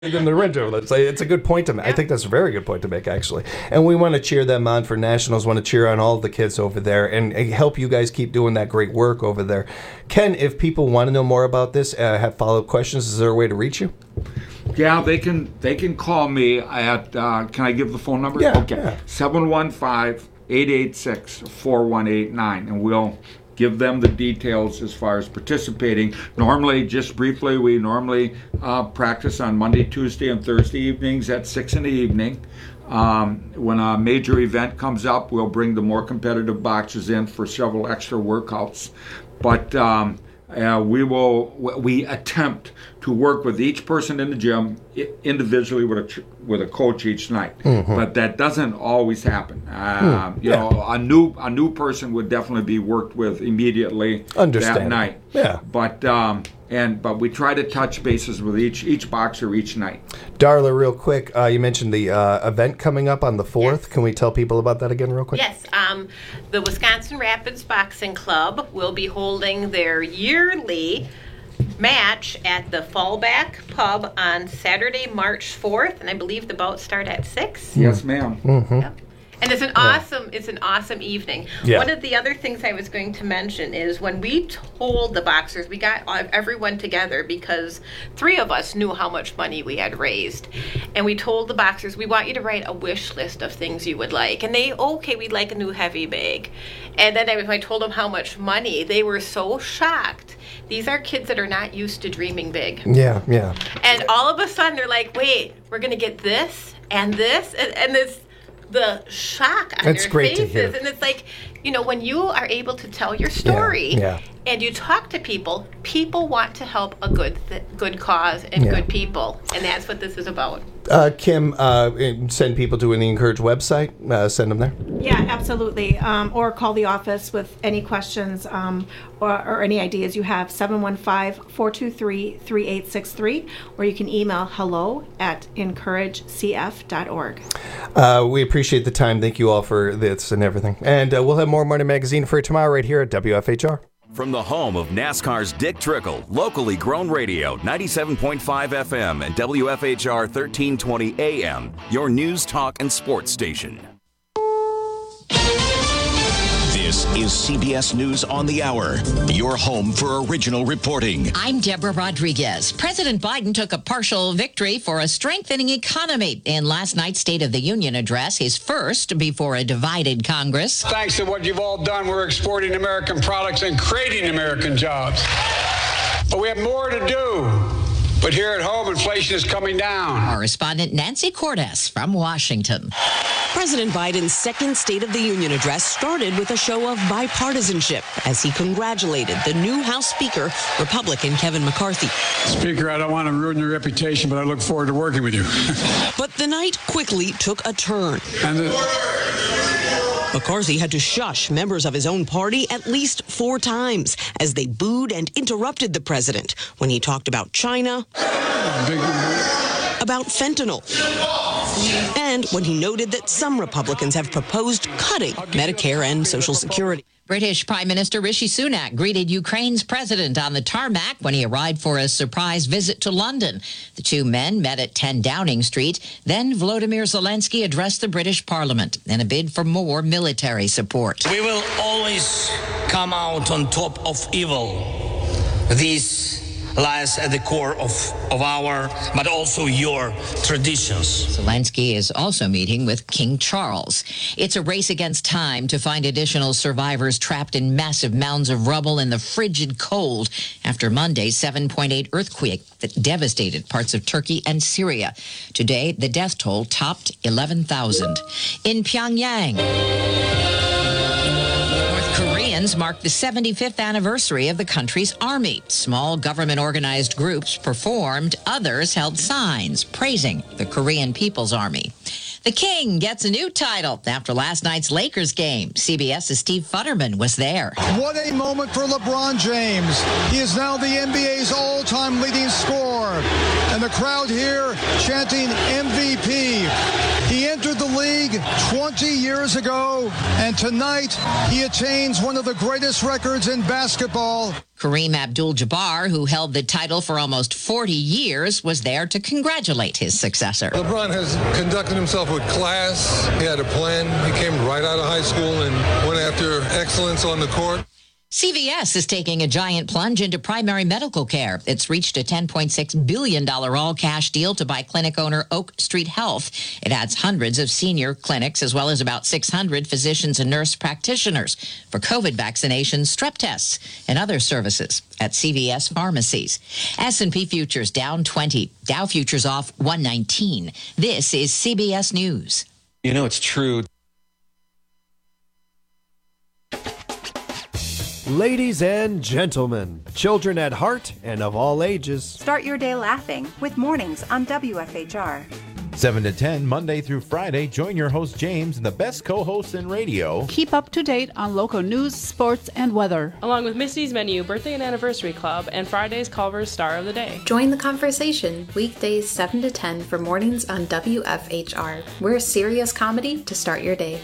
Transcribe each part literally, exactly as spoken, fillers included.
in the winter. It's a, it's a good point to make. I think that's a very good point to make, actually. And we want to cheer them on for nationals. Want to cheer on all the kids over there and, and help you guys keep doing that great work over there. Ken, if people want to know more about this, uh, have follow-up questions, is there a way to reach you? Yeah, they can they can call me at, uh, can I give the phone number? Yeah. Okay. Yeah. seven one five, eight eight six, four one eight nine. And we'll give them the details as far as participating. Normally, just briefly, we normally uh, practice on Monday, Tuesday, and Thursday evenings at six in the evening. Um, when a major event comes up, we'll bring the more competitive boxers in for several extra workouts. But um, uh, we will we attempt to work with each person in the gym individually with a with a coach each night. Mm-hmm. But that doesn't always happen. Uh, mm, you yeah. know, a new a new person would definitely be worked with immediately that night. Yeah. But um, and but we try to touch bases with each each boxer each night. Darla, real quick, uh, you mentioned the uh, event coming up on the fourth. Yes. Can we tell people about that again real quick? Yes. Um, the Wisconsin Rapids Boxing Club will be holding their yearly match at the Fallback Pub on Saturday, March fourth, and I believe the bouts start at six. Yes, ma'am. Mm-hmm. Yep. And it's an awesome, it's an awesome evening. Yeah. One of the other things I was going to mention is when we told the boxers, we got everyone together because three of us knew how much money we had raised. And we told the boxers, we want you to write a wish list of things you would like. And they, okay, we'd like a new heavy bag. And then I, I told them how much money, they were so shocked. These are kids that are not used to dreaming big. Yeah, yeah. And all of a sudden they're like, wait, we're going to get this and this and, and this. The shock on That's their great faces. to hear. And it's like, you know, when you are able to tell your story yeah, yeah. and you talk to people, people want to help a good th- good cause and yeah. good people. And that's what this is about. Uh, Kim, uh, send people to the Encourage website. Uh, send them there. Yeah, absolutely. Um, or call the office with any questions um, or, or any ideas you have, seven one five, four two three, three eight six three, or you can email hello at encourage c f dot org. Uh, we appreciate the time. Thank you all for this and everything. And uh, we'll have more Morning Magazine for you tomorrow right here at W F H R. From the home of NASCAR's Dick Trickle, locally grown radio, ninety-seven point five F M and W F H R thirteen twenty A M, your news, talk, and sports station. This is C B S News on the Hour, your home for original reporting. I'm Deborah Rodriguez. President Biden took a partial victory for a strengthening economy in last night's State of the Union address, his first before a divided Congress. Thanks to what you've all done, we're exporting American products and creating American jobs. But we have more to do. But here at home, inflation is coming down. Correspondent Nancy Cordes from Washington. President Biden's second State of the Union address started with a show of bipartisanship as he congratulated the new House Speaker, Republican Kevin McCarthy. Speaker, I don't want to ruin your reputation, but I look forward to working with you. But the night quickly took a turn. And the- McCarthy had to shush members of his own party at least four times as they booed and interrupted the president when he talked about China, about fentanyl, and when he noted that some Republicans have proposed cutting Medicare and Social Security. British Prime Minister Rishi Sunak greeted Ukraine's president on the tarmac when he arrived for a surprise visit to London. The two men met at ten Downing Street. Then Volodymyr Zelensky addressed the British Parliament in a bid for more military support. We will always come out on top of evil. This lies at the core of, of our, but also your traditions. Zelensky is also meeting with King Charles. It's a race against time to find additional survivors trapped in massive mounds of rubble in the frigid cold after Monday's seven point eight earthquake that devastated parts of Turkey and Syria. Today, the death toll topped eleven thousand. In Pyongyang, Koreans marked the seventy-fifth anniversary of the country's army. Small government-organized groups performed. Others held signs praising the Korean People's Army. The King gets a new title after last night's Lakers game. CBS's Steve Futterman was there. What a moment for LeBron James. He is now the N B A's all-time leading scorer. and the crowd here chanting M V P. He entered the league twenty years ago, and tonight he attains one of the greatest records in basketball. Kareem Abdul-Jabbar, who held the title for almost forty years, was there to congratulate his successor. LeBron has conducted himself with class. He had a plan. He came right out of high school and went after excellence on the court. C V S is taking a giant plunge into primary medical care. It's reached a ten point six billion dollars all-cash deal to buy clinic owner Oak Street Health. It adds hundreds of senior clinics as well as about six hundred physicians and nurse practitioners for COVID vaccinations, strep tests, and other services at C V S pharmacies. S and P futures down twenty. Dow futures off one nineteen. This is C B S News. You know, it's true. Ladies and gentlemen, children at heart and of all ages. Start your day laughing with Mornings on W F H R. seven to ten, Monday through Friday. Join your host, James, and the best co-hosts in radio. Keep up to date on local news, sports, and weather. Along with Misty's Menu, Birthday and Anniversary Club, and Friday's Culver's Star of the Day. Join the conversation weekdays seven to ten for Mornings on W F H R. We're serious comedy to start your day.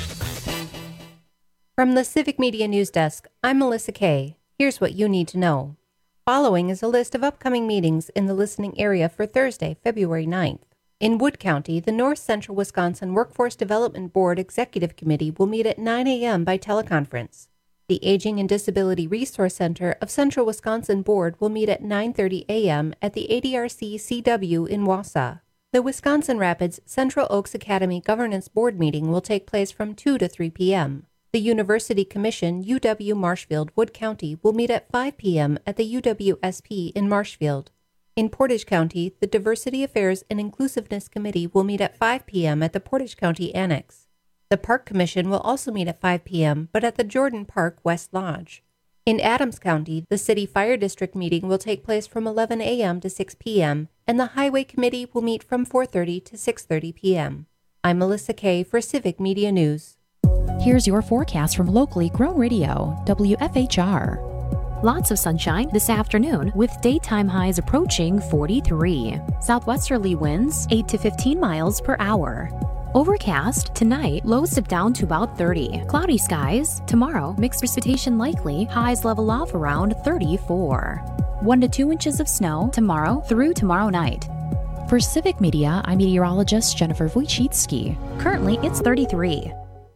From the Civic Media News Desk, I'm Melissa Kay. Here's what you need to know. Following is a list of upcoming meetings in the listening area for Thursday, February ninth. In Wood County, the North Central Wisconsin Workforce Development Board Executive Committee will meet at nine a.m. by teleconference. The Aging and Disability Resource Center of Central Wisconsin Board will meet at nine thirty a.m. at the A D R C C W in Wausau. The Wisconsin Rapids Central Oaks Academy Governance Board meeting will take place from two to three p.m. The University Commission U W Marshfield Wood County will meet at five p.m. at the U W S P in Marshfield. In Portage County, the Diversity Affairs and Inclusiveness Committee will meet at five p.m. at the Portage County Annex. The Park Commission will also meet at five p.m., but at the Jordan Park West Lodge. In Adams County, the City Fire District meeting will take place from eleven a.m. to six p.m., and the Highway Committee will meet from four thirty to six thirty p.m. I'm Melissa Kay for Civic Media News. Here's your forecast from locally grown radio, W F H R. Lots of sunshine this afternoon with daytime highs approaching forty-three. Southwesterly winds eight to fifteen miles per hour. Overcast tonight, lows dip down to about thirty. Cloudy skies tomorrow, mixed precipitation likely, highs level off around thirty-four. One to two inches of snow tomorrow through tomorrow night. For Civic Media, I'm meteorologist Jennifer Wojcicki. Currently, it's thirty-three.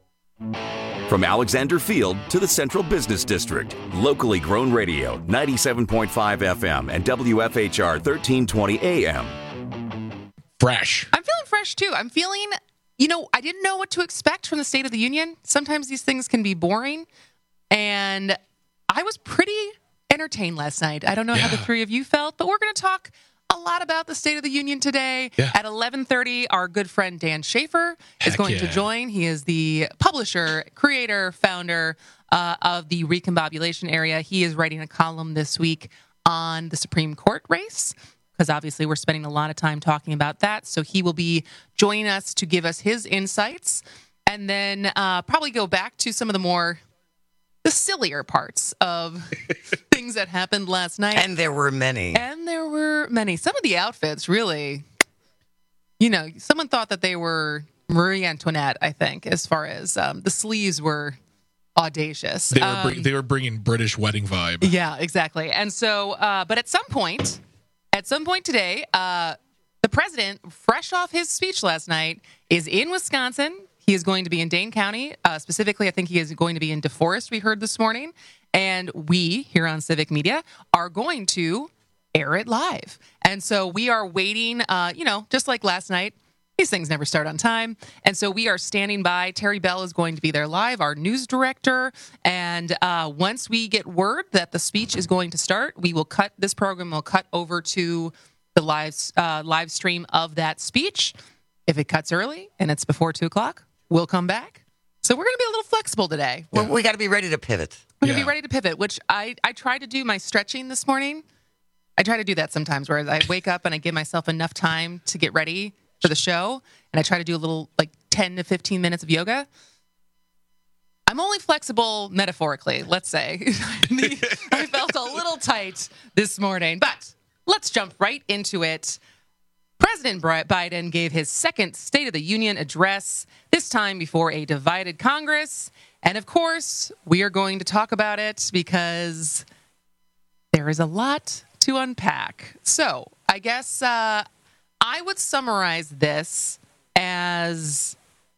From Alexander Field to the Central Business District, locally grown radio, ninety-seven point five F M and W F H R thirteen twenty A M. Fresh. I'm feeling fresh, too. I'm feeling, you know, I didn't know what to expect from the State of the Union. Sometimes these things can be boring, and I was pretty entertained last night. I don't know yeah. how the three of you felt, but we're going to talk a lot about the State of the Union today. Yeah. At eleven thirty, our good friend Dan Schaefer Heck is going yeah. to join. He is the publisher, creator, founder uh, of the Recombobulation Area. He is writing a column this week on the Supreme Court race, because obviously we're spending a lot of time talking about that. So he will be joining us to give us his insights, and then uh, probably go back to some of the more the sillier parts of things that happened last night. And there were many. And there were many. Some of the outfits really, you know, someone thought that they were Marie Antoinette, I think, as far as um, the sleeves were audacious. They were, br- um, they were bringing British wedding vibe. Yeah, exactly. And so, uh, but at some point, at some point today, uh, the president, fresh off his speech last night, is in Wisconsin. He is going to be in Dane County. Uh, specifically, I think he is going to be in DeForest, we heard this morning. And we, here on Civic Media, are going to air it live. And so we are waiting, uh, you know, just like last night. These things never start on time. And so we are standing by. Terry Bell is going to be there live, our news director. And uh, once we get word that the speech is going to start, we will cut, this program will cut over to the live, uh, live stream of that speech. If it cuts early and it's before two o'clock, we'll come back. So we're going to be a little flexible today. Well, we got to be ready to pivot. We're going to yeah. be ready to pivot, which I, I tried to do my stretching this morning. I try to do that sometimes where I wake up and I give myself enough time to get ready for the show. And I try to do a little like ten to fifteen minutes of yoga. I'm only flexible metaphorically, let's say. I felt a little tight this morning, but let's jump right into it. President Biden gave his second State of the Union address, this time before a divided Congress. And of course, we are going to talk about it because there is a lot to unpack. So I guess uh, I would summarize this as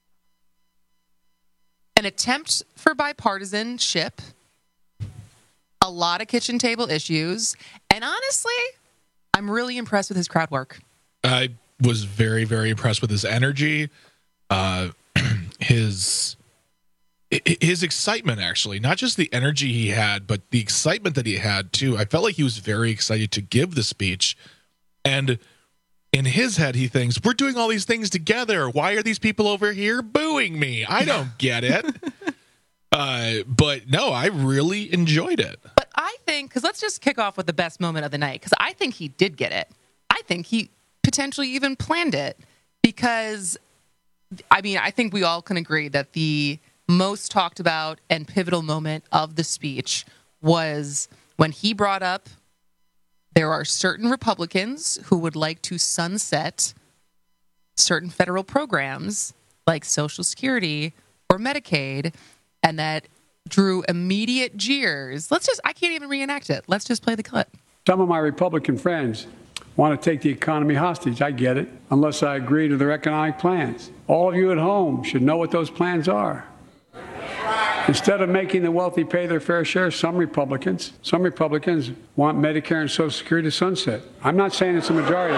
an attempt for bipartisanship, a lot of kitchen table issues, and honestly, I'm really impressed with his crowd work. I was very, very impressed with his energy, uh, his his excitement, actually. Not just the energy he had, but the excitement that he had, too. I felt like he was very excited to give the speech. And in his head, he thinks, we're doing all these things together. Why are these people over here booing me? I don't get it. uh, but, no, I really enjoyed it. But I think, because let's just kick off with the best moment of the night, because I think he did get it. I think he potentially even planned it because, I mean, I think we all can agree that the most talked about and pivotal moment of the speech was when he brought up there are certain Republicans who would like to sunset certain federal programs like Social Security or Medicaid, and that drew immediate jeers. Let's just, I can't even reenact it. Let's just play the clip. Some of my Republican friends want to take the economy hostage. I get it, unless I agree to their economic plans. All of you at home should know what those plans are. Instead of making the wealthy pay their fair share, some Republicans, some Republicans want Medicare and Social Security to sunset. I'm not saying it's a majority.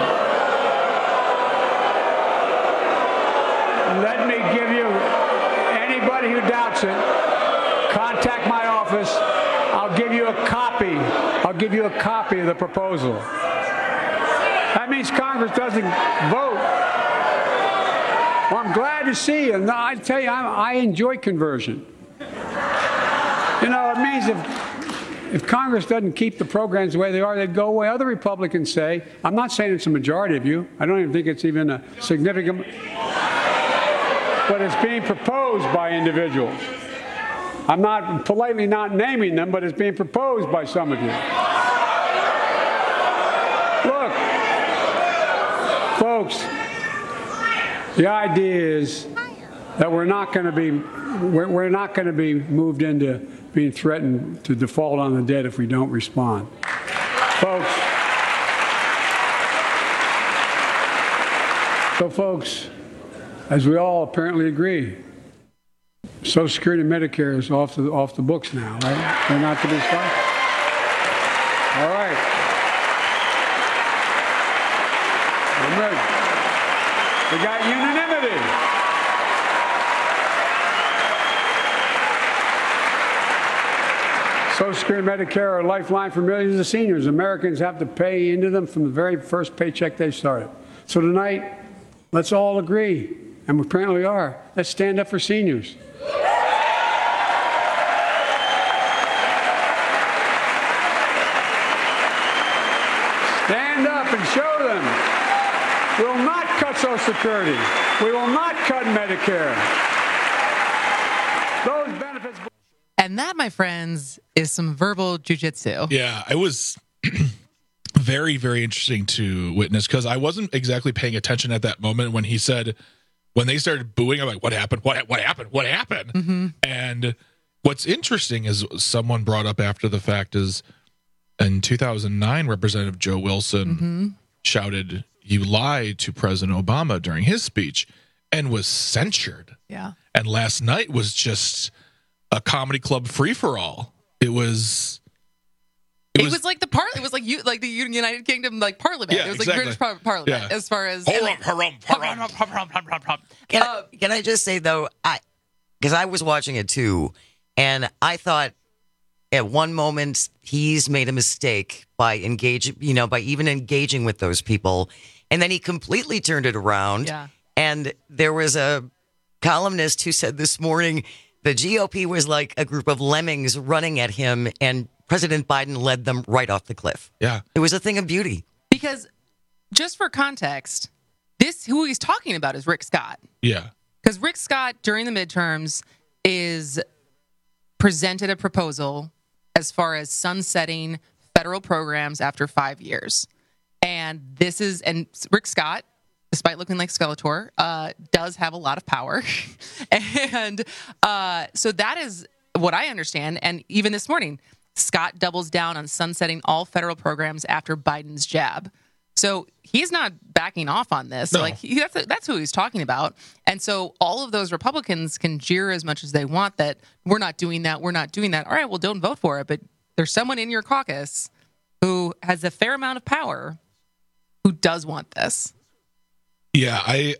Let me give you, anybody who doubts it, contact my office. I'll give you a copy. I'll give you a copy of the proposal. That means Congress doesn't vote. Well, I'm glad to see you. No, I tell you, I, I enjoy conversion. You know, it means if, if Congress doesn't keep the programs the way they are, they'd go away. Other Republicans say, I'm not saying it's a majority of you. I don't even think it's even a significant, but it's being proposed by individuals. I'm not politely not naming them, but it's being proposed by some of you. Look, folks, the idea is that we're not going to be we're, we're not going to be moved into being threatened to default on the debt if we don't respond. Folks, so folks, as we all apparently agree, Social Security and Medicare is off the off the books now, right? They're not to be stopped. All right. I'm ready. We got unanimity. Social Security and Medicare are a lifeline for millions of seniors. Americans have to pay into them from the very first paycheck they started. So tonight, let's all agree, and we apparently are, let's stand up for seniors. Stand up and show them. We will not cut Social Security. We will not cut Medicare. Those benefits. And that, my friends, is some verbal jujitsu. Yeah, it was very, very interesting to witness because I wasn't exactly paying attention at that moment when he said, when they started booing, I'm like, what happened? What, what happened? What happened? Mm-hmm. And what's interesting is someone brought up after the fact is in two thousand nine, Representative Joe Wilson Mm-hmm. shouted, you lied to President Obama during his speech and was censured. Yeah. And last night was just a comedy club free for all. It was. It, it was, was like the par- It was like you, like the United Kingdom, like Parliament. Yeah, it was exactly. like British par- Parliament, Yeah. as far as. Harum, harum, harum. Can, I, can I just say though, I because I was watching it too, and I thought at one moment he's made a mistake by engaging, you know, by even engaging with those people, and then he completely turned it around. Yeah. And there was a columnist who said this morning the G O P was like a group of lemmings running at him, and President Biden led them right off the cliff. Yeah. It was a thing of beauty. Because, just for context, this who he's talking about is Rick Scott. Yeah. Because Rick Scott, during the midterms, is presented a proposal as far as sunsetting federal programs after five years. And this is, and Rick Scott, despite looking like Skeletor, uh, does have a lot of power. and uh, so that is what I understand. And even this morning, Scott doubles down on sunsetting all federal programs after Biden's jab. So he's not backing off on this. No. Like he, that's that's who he's talking about. And so all of those Republicans can jeer as much as they want that we're not doing that, we're not doing that. All right, well, don't vote for it. But there's someone in your caucus who has a fair amount of power who does want this. Yeah, I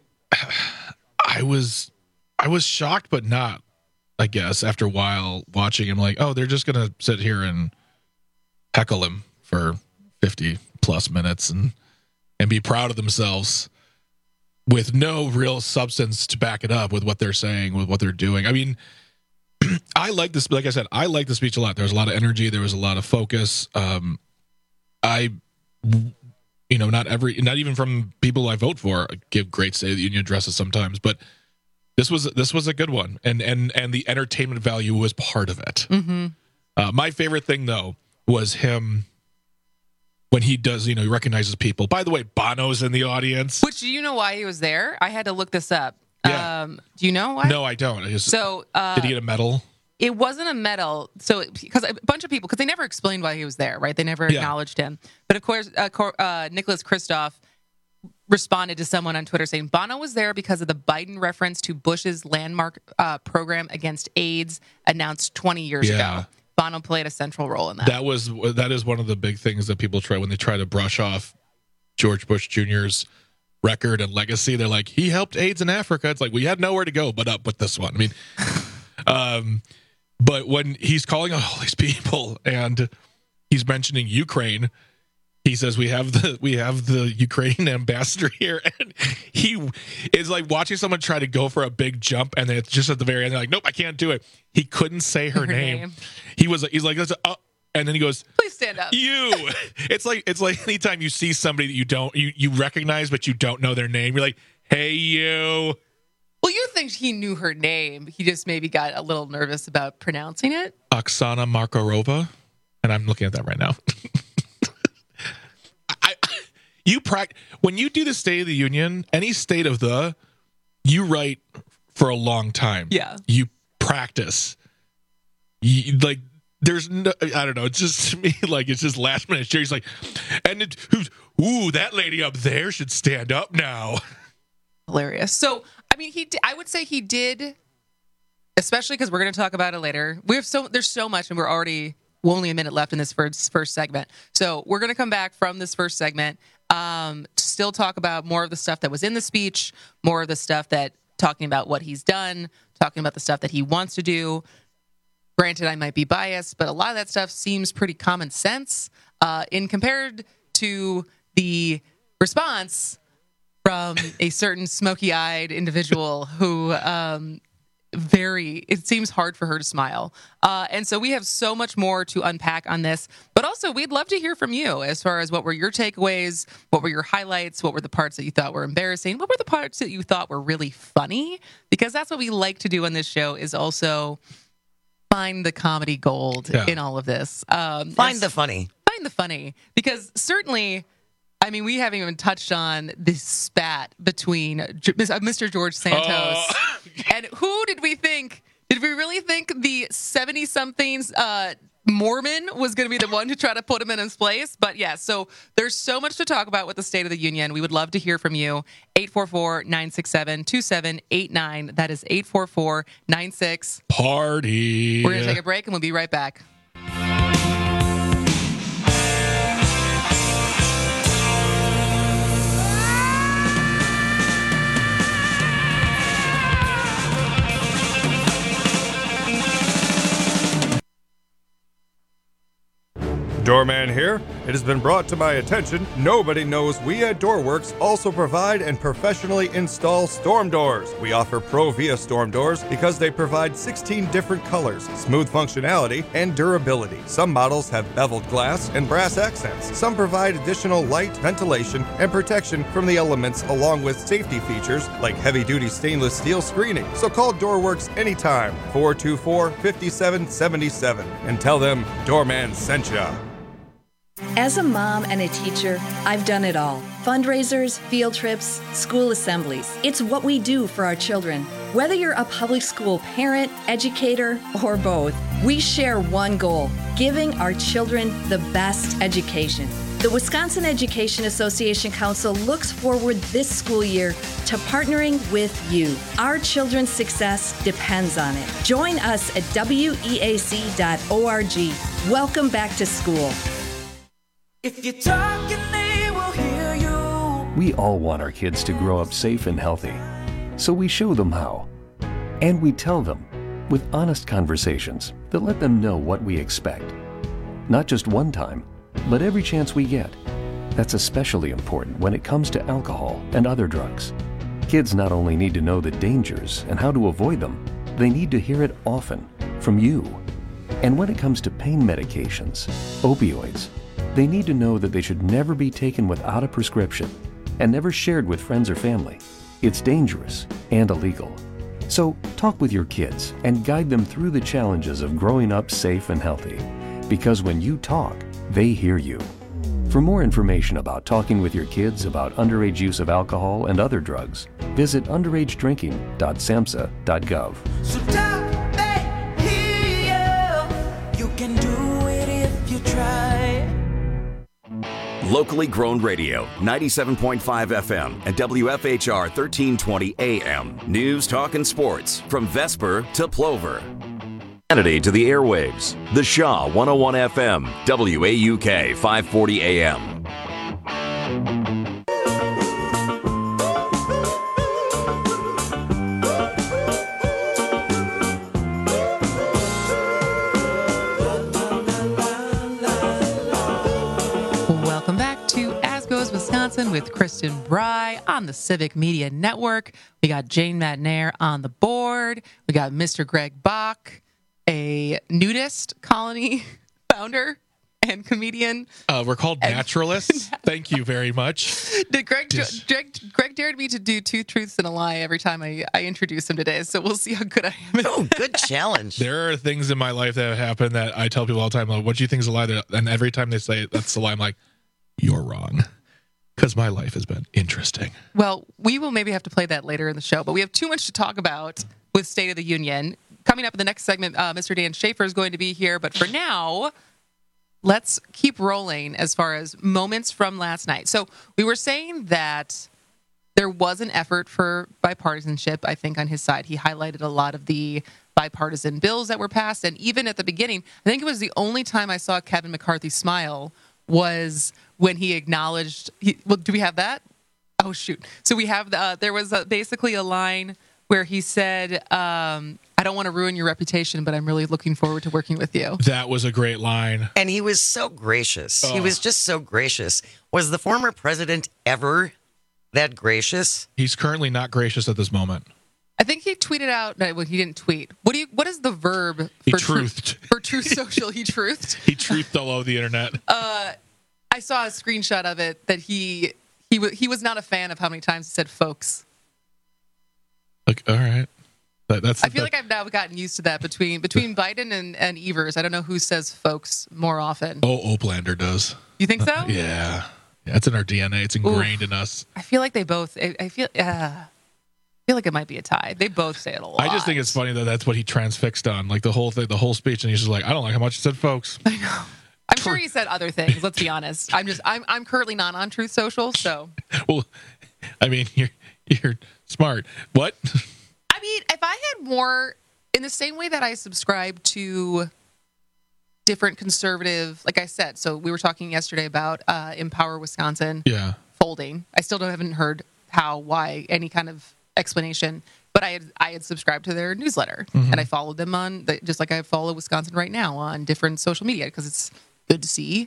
I was I was shocked, but not, I guess, after a while watching him, like, oh, they're just going to sit here and heckle him for fifty plus minutes and, and be proud of themselves with no real substance to back it up with what they're saying, with what they're doing. I mean, I like this. Like I said, I like the speech a lot. There was a lot of energy. There was a lot of focus. Um, I... You know, not every, not even from people I vote for give great State of the Union addresses sometimes, but this was this was a good one, and and and the entertainment value was part of it. Mm-hmm. Uh, my favorite thing though was him when he does, you know, he recognizes people. By the way, Bono's in the audience. Which, do you know why he was there? I had to look this up. Yeah. Um, do you know why? No, I don't. I just, so uh, did he get a medal? It wasn't a medal. So because a bunch of people, because they never explained why he was there, right? They never Yeah. acknowledged him. But of course, uh, Cor- uh, Nicholas Kristof responded to someone on Twitter saying Bono was there because of the Biden reference to Bush's landmark uh, program against AIDS announced twenty years Yeah. ago. Bono played a central role in that. That was that is one of the big things that people try when they try to brush off George Bush Junior's record and legacy. They're like, he helped AIDS in Africa. It's like, we had nowhere to go but up with this one. I mean, um, but when he's calling out all these people and he's mentioning Ukraine, he says we have the we have the Ukrainian ambassador here, and he is like watching someone try to go for a big jump, and then it's just at the very end, they're like, nope, I can't do it. He couldn't say her, Her name. name. He was he's like, oh, and then he goes, Please stand up. you. It's like it's like anytime you see somebody that you don't you you recognize but you don't know their name, you're like, hey, you. Well, you think he knew her name. He just maybe got a little nervous about pronouncing it. Oksana Markarova, and I'm looking at that right now. I, you prac- when you do the State of the Union, any state of the, you write for a long time. Yeah. You practice. You, like, there's no, I don't know. It's just to me, like, it's just last minute. Jerry's like, and it, who's, ooh, that lady up there should stand up now. Hilarious. So, I mean, he. I would say he did, especially because we're going to talk about it later. We have so there's so much, and we're already well, only a minute left in this first first segment. So we're going to come back from this first segment, um, to still talk about more of the stuff that was in the speech, more of the stuff that talking about what he's done, talking about the stuff that he wants to do. Granted, I might be biased, but a lot of that stuff seems pretty common sense uh, in compared to the response from a certain smoky-eyed individual who um, very, it seems hard for her to smile. Uh, and so we have so much more to unpack on this. But also, we'd love to hear from you as far as what were your takeaways, what were your highlights, what were the parts that you thought were embarrassing, what were the parts that you thought were really funny? Because that's what we like to do on this show, is also find the comedy gold Yeah. in all of this. Um, Find and the funny. Find the funny. Because certainly... I mean, we haven't even touched on this spat between Mister George Santos Oh. and who did we think? Did we really think the seventy-somethings uh, Mormon was going to be the one to try to put him in his place? But yeah, so there's so much to talk about with the State of the Union. We would love to hear from you. eight four four, nine six seven, two seven eight nine. That is eight four four, nine six. Party. We're going to take a break and we'll be right back. Doorman here. It has been brought to my attention, nobody knows we at Doorworks also provide and professionally install storm doors. We offer Pro Via storm doors because they provide sixteen different colors, smooth functionality, and durability. Some models have beveled glass and brass accents. Some provide additional light, ventilation, and protection from the elements, along with safety features like heavy-duty stainless steel screening. So call Doorworks anytime, four two four, five seven seven seven, and tell them Doorman sent ya. As a mom and a teacher, I've done it all. Fundraisers, field trips, school assemblies. It's what we do for our children. Whether you're a public school parent, educator, or both, we share one goal: giving our children the best education. The Wisconsin Education Association Council looks forward this school year to partnering with you. Our children's success depends on it. Join us at W E A C dot org. Welcome back to school. If you're talking, they will hear you. We all want our kids to grow up safe and healthy, so we show them how. And we tell them with honest conversations that let them know what we expect. Not just one time, but every chance we get. That's especially important when it comes to alcohol and other drugs. Kids not only need to know the dangers and how to avoid them, they need to hear it often from you. And when it comes to pain medications, opioids, they need to know that they should never be taken without a prescription and never shared with friends or family. It's dangerous and illegal. So talk with your kids and guide them through the challenges of growing up safe and healthy. Because when you talk, they hear you. For more information about talking with your kids about underage use of alcohol and other drugs, visit underage drinking dot samhsa dot gov. So talk, they hear you. You can do it if you try. Locally grown radio, ninety-seven point five F M and W F H R thirteen twenty A M. News, talk, and sports from Vesper to Plover. Kennedy to the airwaves. The Shaw one oh one F M, W A U K five forty A M. Welcome back to As Goes Wisconsin with Kristen Bry on the Civic Media Network. We got Jane Madnair on the board. We got Mister Greg Bach, a nudist colony founder and comedian. Uh, we're called naturalists. Thank you very much. Did Greg, Dis- Greg Greg dared me to do two truths and a lie every time I, I introduce him today, so we'll see how good I am. Oh, good challenge. There are things in my life that have happened that I tell people all the time, like, what do you think is a lie? And every time they say that's a lie, I'm like, you're wrong. Because my life has been interesting. Well, we will maybe have to play that later in the show, but we have too much to talk about with State of the Union. Coming up in the next segment, uh, Mister Dan Schaefer is going to be here. But for now, let's keep rolling as far as moments from last night. So we were saying that there was an effort for bipartisanship, I think, on his side. He highlighted a lot of the bipartisan bills that were passed. And even at the beginning, I think it was the only time I saw Kevin McCarthy smile was when he acknowledged. He, well, do we have that? Oh, shoot. So we have, uh, there was a, basically a line where he said, um, I don't want to ruin your reputation, but I'm really looking forward to working with you. That was a great line. And he was so gracious. Oh. He was just so gracious. Was the former president ever that gracious? He's currently not gracious at this moment. I think he tweeted out, no, well, he didn't tweet. What do you? What is the verb He for truthed. Truth, for Truth Social? He truthed. He truthed all over the internet. Uh, I saw a screenshot of it that he he w- he was not a fan of how many times he said "folks." Like, all right. That, that's. I feel like I've now gotten used to that between between Biden and, and Evers. I don't know who says "folks" more often. Oh, Oplander does. You think so? Uh, yeah. yeah, it's in our D N A. It's ingrained Oof. in us. I feel like they both. I, I feel. Uh, I feel like it might be a tie. They both say it a lot. I just think it's funny that that's what he transfixed on, like the whole thing, the whole speech, and he's just like, I don't like how much he said, folks. I know. I'm sure he said other things. Let's be honest. I'm just. I'm. I'm currently not on Truth Social, so. Well, I mean, you're you're smart. What? I mean, if I had more, in the same way that I subscribe to different conservative, like I said, so we were talking yesterday about uh, Empower Wisconsin yeah. folding. I still don't, haven't heard how, why, any kind of explanation, but I had I had subscribed to their newsletter, mm-hmm. and I followed them on, the, just like I follow Wisconsin Right Now on different social media, because it's good to see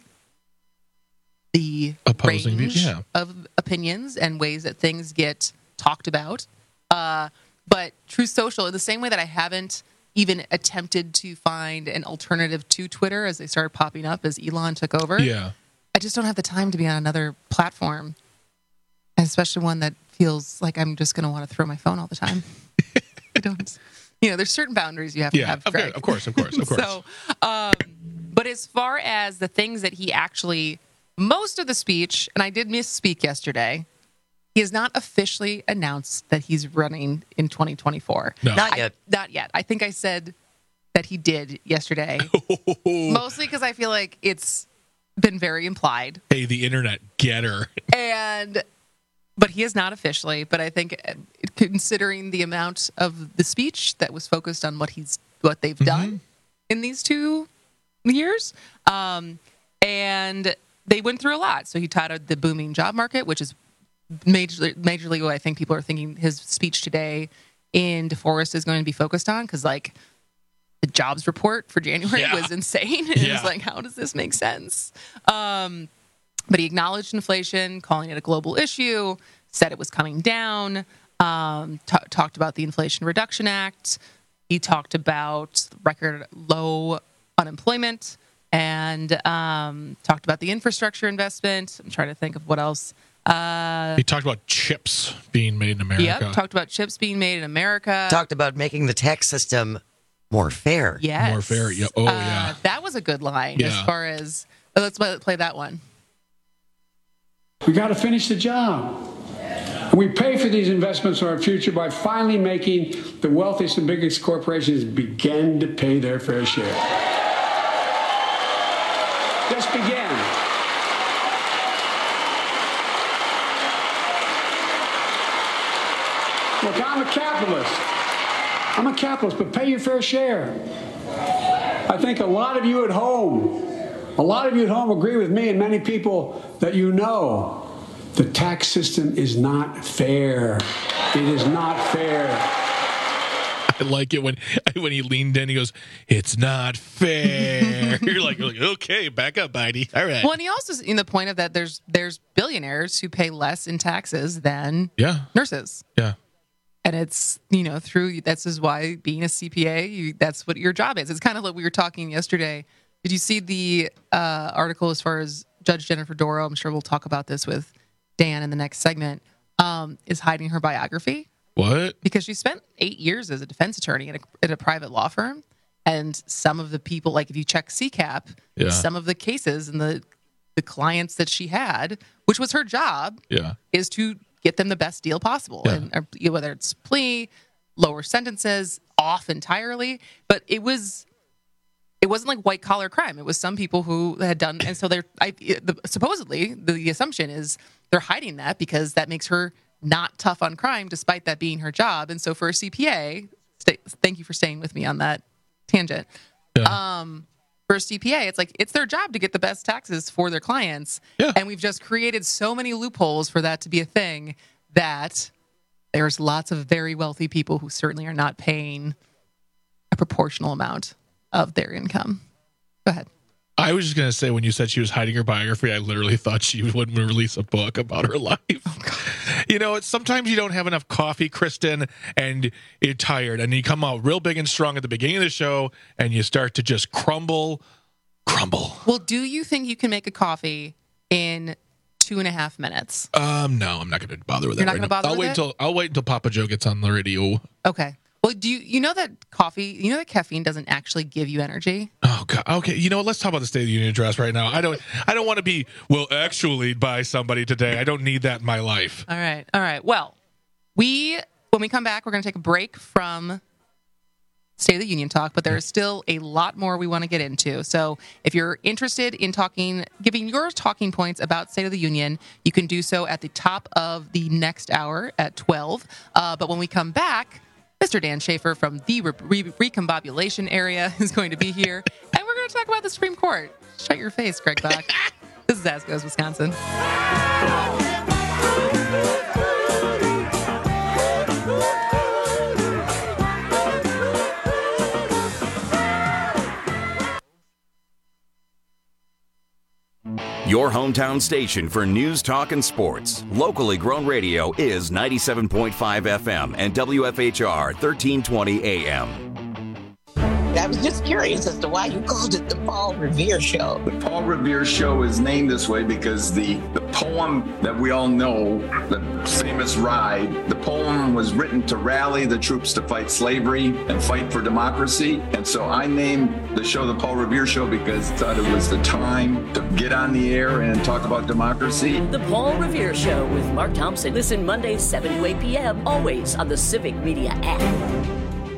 the opposing range views, yeah. of opinions and ways that things get talked about. Uh, But Truth Social, in the same way that I haven't even attempted to find an alternative to Twitter as they started popping up as Elon took over, yeah, I just don't have the time to be on another platform, and especially one that feels like I'm just going to want to throw my phone all the time. I don't, you know, there's certain boundaries you have to yeah, have. Okay, of course, of course, of course. So, um, but as far as the things that he actually most of the speech, and I did misspeak yesterday, he has not officially announced that he's running in twenty twenty-four. No. Not I- yet. Not yet. I think I said that he did yesterday. Mostly because I feel like it's been very implied. Hey, the internet getter. And but he is not officially, but I think uh, considering the amount of the speech that was focused on what he's what they've done in these two years, um, and they went through a lot. So he touted the booming job market, which is majorly, majorly what I think people are thinking his speech today in DeForest is going to be focused on, because like the jobs report for January Yeah. was insane. And it Yeah. was like, how does this make sense? Um, but he acknowledged inflation, calling it a global issue, said it was coming down, um, t- talked about the Inflation Reduction Act. He talked about record low unemployment and um, talked about the infrastructure investment. I'm trying to think of what else. Uh, He talked about chips being made in America. Yep, talked about chips being made in America. Talked about making the tax system more fair. Yes. More fair. Yeah. Oh, Uh, yeah. That was a good line as Yeah. far as. oh, let's play, play that one. We got to finish the job. And we pay for these investments in our future by finally making the wealthiest and biggest corporations begin to pay their fair share. Just begin. Look, I'm a capitalist. I'm a capitalist, but pay your fair share. I think a lot of you at home, a lot of you at home agree with me and many people that you know. The tax system is not fair. It is not fair. I like it when when he leaned in. He goes, "It's not fair." you're, like, you're like, okay, back up, Bidey. All right. Well, and he also is in the point of that there's there's billionaires who pay less in taxes than Yeah. nurses. Yeah. And it's, you know, through, that's is why being a C P A, you, that's what your job is. It's kind of like we were talking yesterday. Did you see the uh, article as far as Judge Jennifer Doro? I'm sure we'll talk about this with Dan in the next segment, um, is hiding her biography. What? Because she spent eight years as a defense attorney at a, at a private law firm. And some of the people, like if you check C CAP, Yeah. some of the cases and the, the clients that she had, which was her job, Yeah. is to get them the best deal possible. Yeah. And or, you know, whether it's plea, lower sentences, off entirely. But it was, it wasn't like white collar crime. It was some people who had done, and so they're I, the, supposedly the, the assumption is they're hiding that because that makes her not tough on crime, despite that being her job. And so for a C P A, stay, thank you for staying with me on that tangent. Um, for a C P A, it's like it's their job to get the best taxes for their clients. Yeah. And we've just created so many loopholes for that to be a thing that there's lots of very wealthy people who certainly are not paying a proportional amount of their income. Go ahead. I was just going to say, when you said she was hiding her biography, I literally thought she would release a book about her life. Oh, you know, it's, sometimes you don't have enough coffee, Kristen, and you're tired, and you come out real big and strong at the beginning of the show, and you start to just crumble, crumble. Well, do you think you can make a coffee in two and a half minutes? Um, no, I'm not going to bother with You're that not right gonna now. bother I'll with wait it? until I'll wait until Papa Joe gets on the radio. Okay. Well, do you you know that coffee, you know that caffeine doesn't actually give you energy? Oh God. Okay. You know what? Let's talk about the State of the Union address right now. I don't. I don't want to be well actually by somebody today. I don't need that in my life. All right. All right. Well, we when we come back, we're going to take a break from State of the Union talk, but there is still a lot more we want to get into. So if you're interested in talking, giving your talking points about State of the Union, you can do so at the top of the next hour at twelve. Uh, but when we come back, Mister Dan Schaefer from the re- re- Recombobulation area is going to be here, and we're going to talk about the Supreme Court. Shut your face, Greg Bach. This is As Goes Wisconsin. Your hometown station for news, talk, and sports. Locally grown radio is ninety-seven point five F M and W F H R thirteen twenty A M. That was was just curious as to why you called it the Paul Revere Show. The Paul Revere Show is named this way because the, the poem that we all know, the famous Ride, the poem was written to rally the troops to fight slavery and fight for democracy. And so I named the show the Paul Revere Show because I thought it was the time to get on the air and talk about democracy. The Paul Revere Show with Mark Thompson. Listen Mondays, seven to eight p.m., always on the Civic Media app.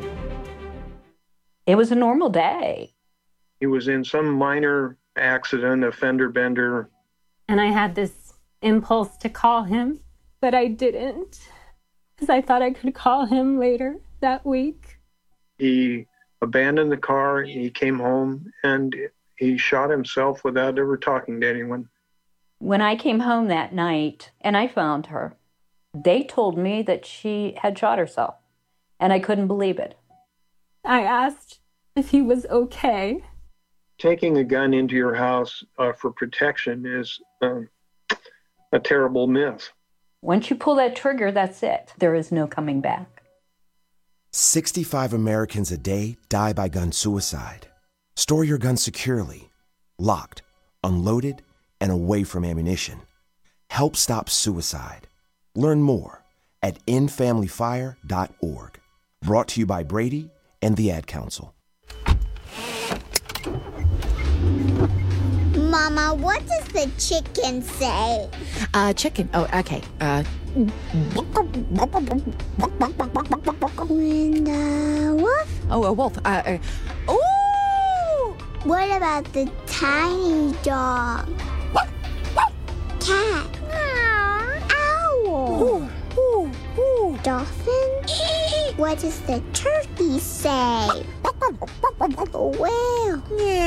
It was a normal day. He was in some minor accident, a fender bender. And I had this impulse to call him, but I didn't because I thought I could call him later that week. He abandoned the car, he came home, and he shot himself without ever talking to anyone. When I came home that night and I found her, they told me that she had shot herself, and I couldn't believe it. I asked if he was okay. Taking a gun into your house uh, for protection is um, a terrible myth. Once you pull that trigger, that's it. There is no coming back. sixty-five Americans a day die by gun suicide. Store your gun securely, locked, unloaded, and away from ammunition. Help stop suicide. Learn more at end family fire dot org. Brought to you by Brady and the Ad Council. Mama, what does the chicken say? Uh, chicken. Oh, okay. Uh. When the wolf? Oh, a wolf. Uh. uh ooh! What about the tiny dog? Cat? Owl? Ooh, ooh, ooh. Dolphin? What does the turkey say? Whale?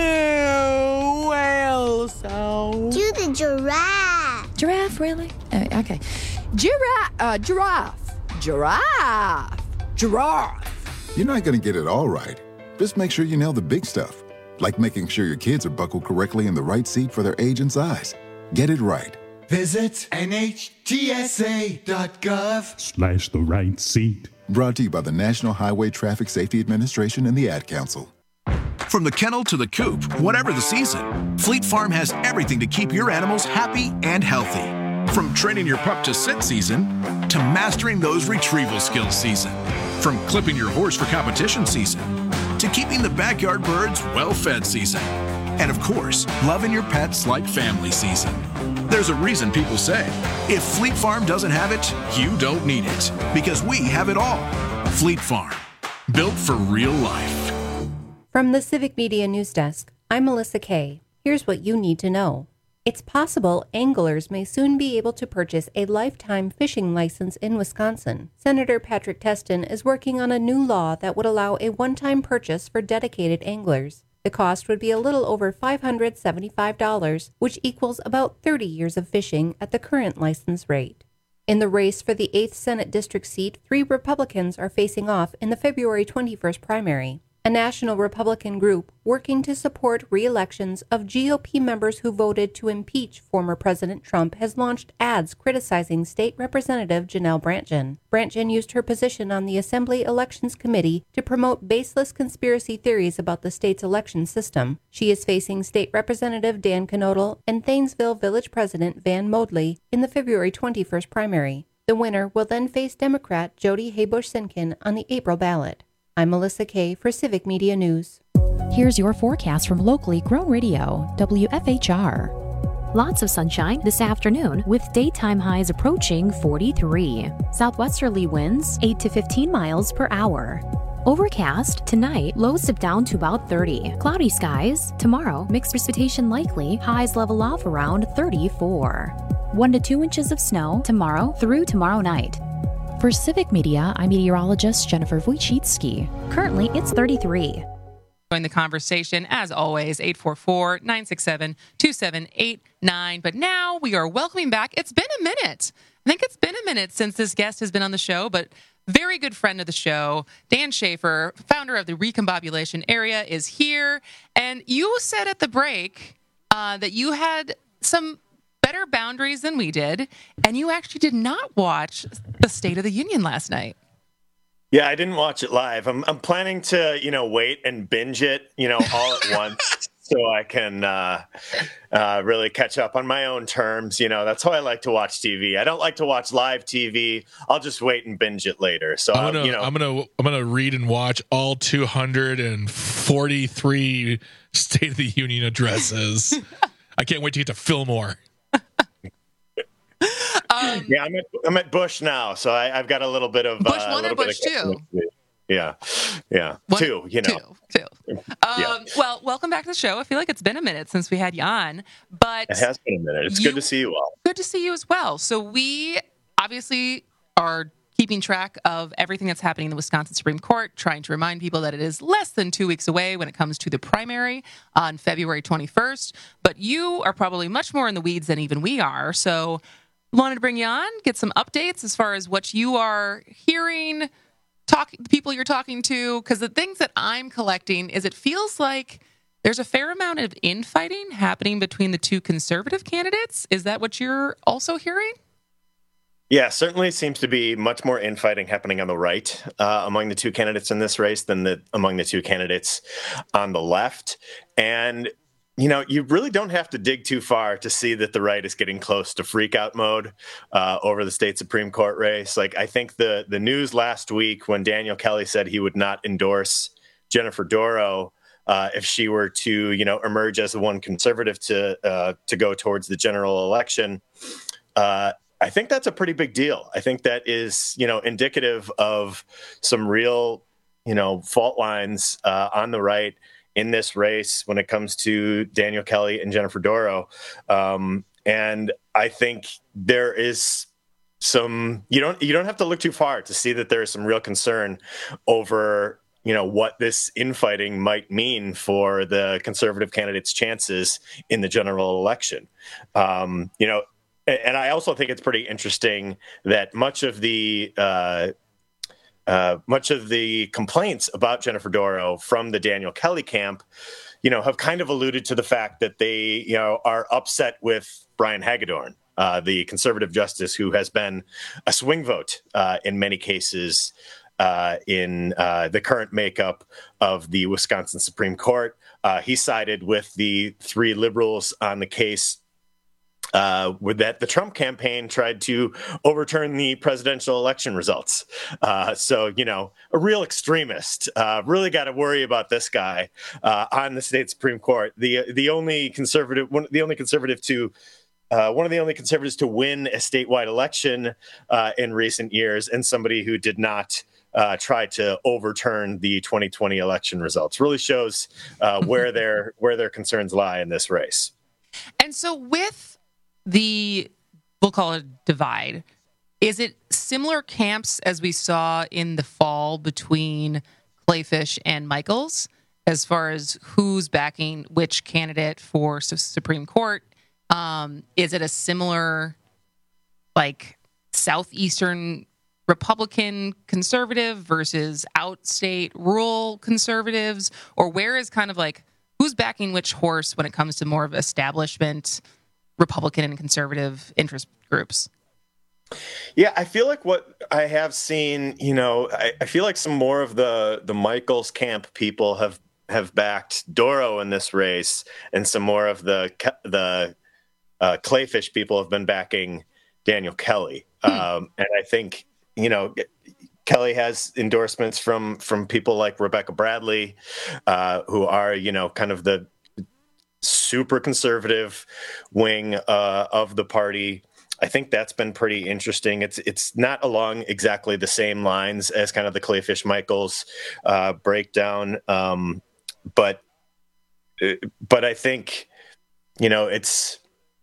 Yeah, whale sound. Do the giraffe. Giraffe, really? Uh, okay. Giraffe. Uh, giraffe. Giraffe. Giraffe. You're not going to get it all right. Just make sure you nail the big stuff, like making sure your kids are buckled correctly in the right seat for their age and size. Get it right. Visit N H T S A dot gov Slash the right seat. Brought to you by the National Highway Traffic Safety Administration and the Ad Council. From the kennel to the coop, whatever the season, Fleet Farm has everything to keep your animals happy and healthy. From training your pup to sit season, to mastering those retrieval skills season. From clipping your horse for competition season, to keeping the backyard birds well-fed season. And of course, loving your pets like family season. There's a reason people say, if Fleet Farm doesn't have it, you don't need it. Because we have it all. Fleet Farm, built for real life. From the Civic Media News Desk, I'm Melissa Kay. Here's what you need to know. It's possible anglers may soon be able to purchase a lifetime fishing license in Wisconsin. Senator Patrick Testin is working on a new law that would allow a one-time purchase for dedicated anglers. The cost would be a little over five hundred seventy-five dollars, which equals about thirty years of fishing at the current license rate. In the race for the eighth Senate District seat, three Republicans are facing off in the February twenty-first primary. A national Republican group working to support re-elections of G O P members who voted to impeach former President Trump has launched ads criticizing State Representative Janelle Brandtjen. Brandtjen used her position on the Assembly Elections Committee to promote baseless conspiracy theories about the state's election system. She is facing State Representative Dan Knodel and Thanesville Village President Van Modley in the February twenty-first primary. The winner will then face Democrat Jody Haybush-Sinkin on the April ballot. I'm Melissa Kay for Civic Media News. Here's your forecast from locally grown radio, W F H R. Lots of sunshine this afternoon with daytime highs approaching forty-three. Southwesterly winds eight to fifteen miles per hour. Overcast tonight, lows dip down to about thirty. Cloudy skies tomorrow, mixed precipitation likely, highs level off around thirty-four. one to two inches of snow tomorrow through tomorrow night. For Civic Media, I'm meteorologist Jennifer Wojcicki. Currently, it's thirty-three. Join the conversation, as always, eight four four, nine six seven, two seven eight nine. But now we are welcoming back, it's been a minute. I think it's been a minute since this guest has been on the show, but very good friend of the show, Dan Schaefer, founder of the Recombobulation Area, is here. And you said at the break uh, that you had some better boundaries than we did, and you actually did not watch the State of the Union last night. Yeah, I didn't watch it live. I'm I'm planning to, you know, wait and binge it, you know, all at once so I can uh, uh, really catch up on my own terms. You know, that's how I like to watch T V. I don't like to watch live T V. I'll just wait and binge it later. So I'm gonna, you know, I'm gonna, I'm gonna read and watch all two hundred forty-three State of the Union addresses. I can't wait to get to Fillmore. Um, yeah, I'm at, I'm at Bush now, so I, I've got a little bit of Bush uh, one or Bush two? Yeah, yeah, One, two. You know, two. two. Um, yeah. Well, welcome back to the show. I feel like it's been a minute since we had you on, but It has been a minute. It's you, good to see you all. Good to see you as well. So we obviously are keeping track of everything that's happening in the Wisconsin Supreme Court, trying to remind people that it is less than two weeks away when it comes to the primary on February twenty-first. But you are probably much more in the weeds than even we are. So wanted to bring you on, get some updates as far as what you are hearing, talk the people you're talking to, because the things that I'm collecting is it feels like there's a fair amount of infighting happening between the two conservative candidates. Is that what you're also hearing? Yeah, certainly seems to be much more infighting happening on the right uh, among the two candidates in this race than the among the two candidates on the left. And you know, you really don't have to dig too far to see that the right is getting close to freakout mode uh, over the state Supreme Court race. Like, I think the the news last week when Daniel Kelly said he would not endorse Jennifer Dorow uh, if she were to, you know, emerge as the one conservative to uh, to go towards the general election. Uh, I think that's a pretty big deal. I think that is, you know, indicative of some real, you know, fault lines uh, on the right in this race when it comes to Daniel Kelly and Jennifer Dorow. Um, and I think there is some, you don't, you don't have to look too far to see that there is some real concern over, you know, what this infighting might mean for the conservative candidates' chances in the general election. Um, you know, and I also think it's pretty interesting that much of the, uh, Uh, much of the complaints about Jennifer Dorow from the Daniel Kelly camp, you know, have kind of alluded to the fact that they, you know, are upset with Brian Hagedorn, uh, the conservative justice who has been a swing vote uh, in many cases uh, in uh, the current makeup of the Wisconsin Supreme Court. Uh, he sided with the three liberals on the case Uh, with that, the Trump campaign tried to overturn the presidential election results. Uh, so, you know, a real extremist. Uh, really got to worry about this guy uh, on the state Supreme Court. The the only conservative, one, the only conservative to, uh, one of the only conservatives to win a statewide election uh, in recent years, and somebody who did not uh, try to overturn the twenty twenty election results. Really shows uh, where their where their concerns lie in this race. And so with the, we'll call it divide, is it similar camps as we saw in the fall between Clayfish and Michaels as far as who's backing which candidate for Supreme Court? Um, is it a similar, like, Southeastern Republican conservative versus outstate rural conservatives? Or where is kind of like, who's backing which horse when it comes to more of establishment Republican and conservative interest groups? Yeah, I feel like what I have seen, you know, I, I feel like some more of the the Michaels camp people have have backed Dorow in this race, and some more of the the uh, Clayfish people have been backing Daniel Kelly. Hmm. Um, and I think, you know, Kelly has endorsements from from people like Rebecca Bradley, uh, who are, you know, kind of the super conservative wing uh, of the party. I think that's been pretty interesting. It's it's not along exactly the same lines as kind of the Clayfish Michaels uh, breakdown, um, but but I think, you know, it's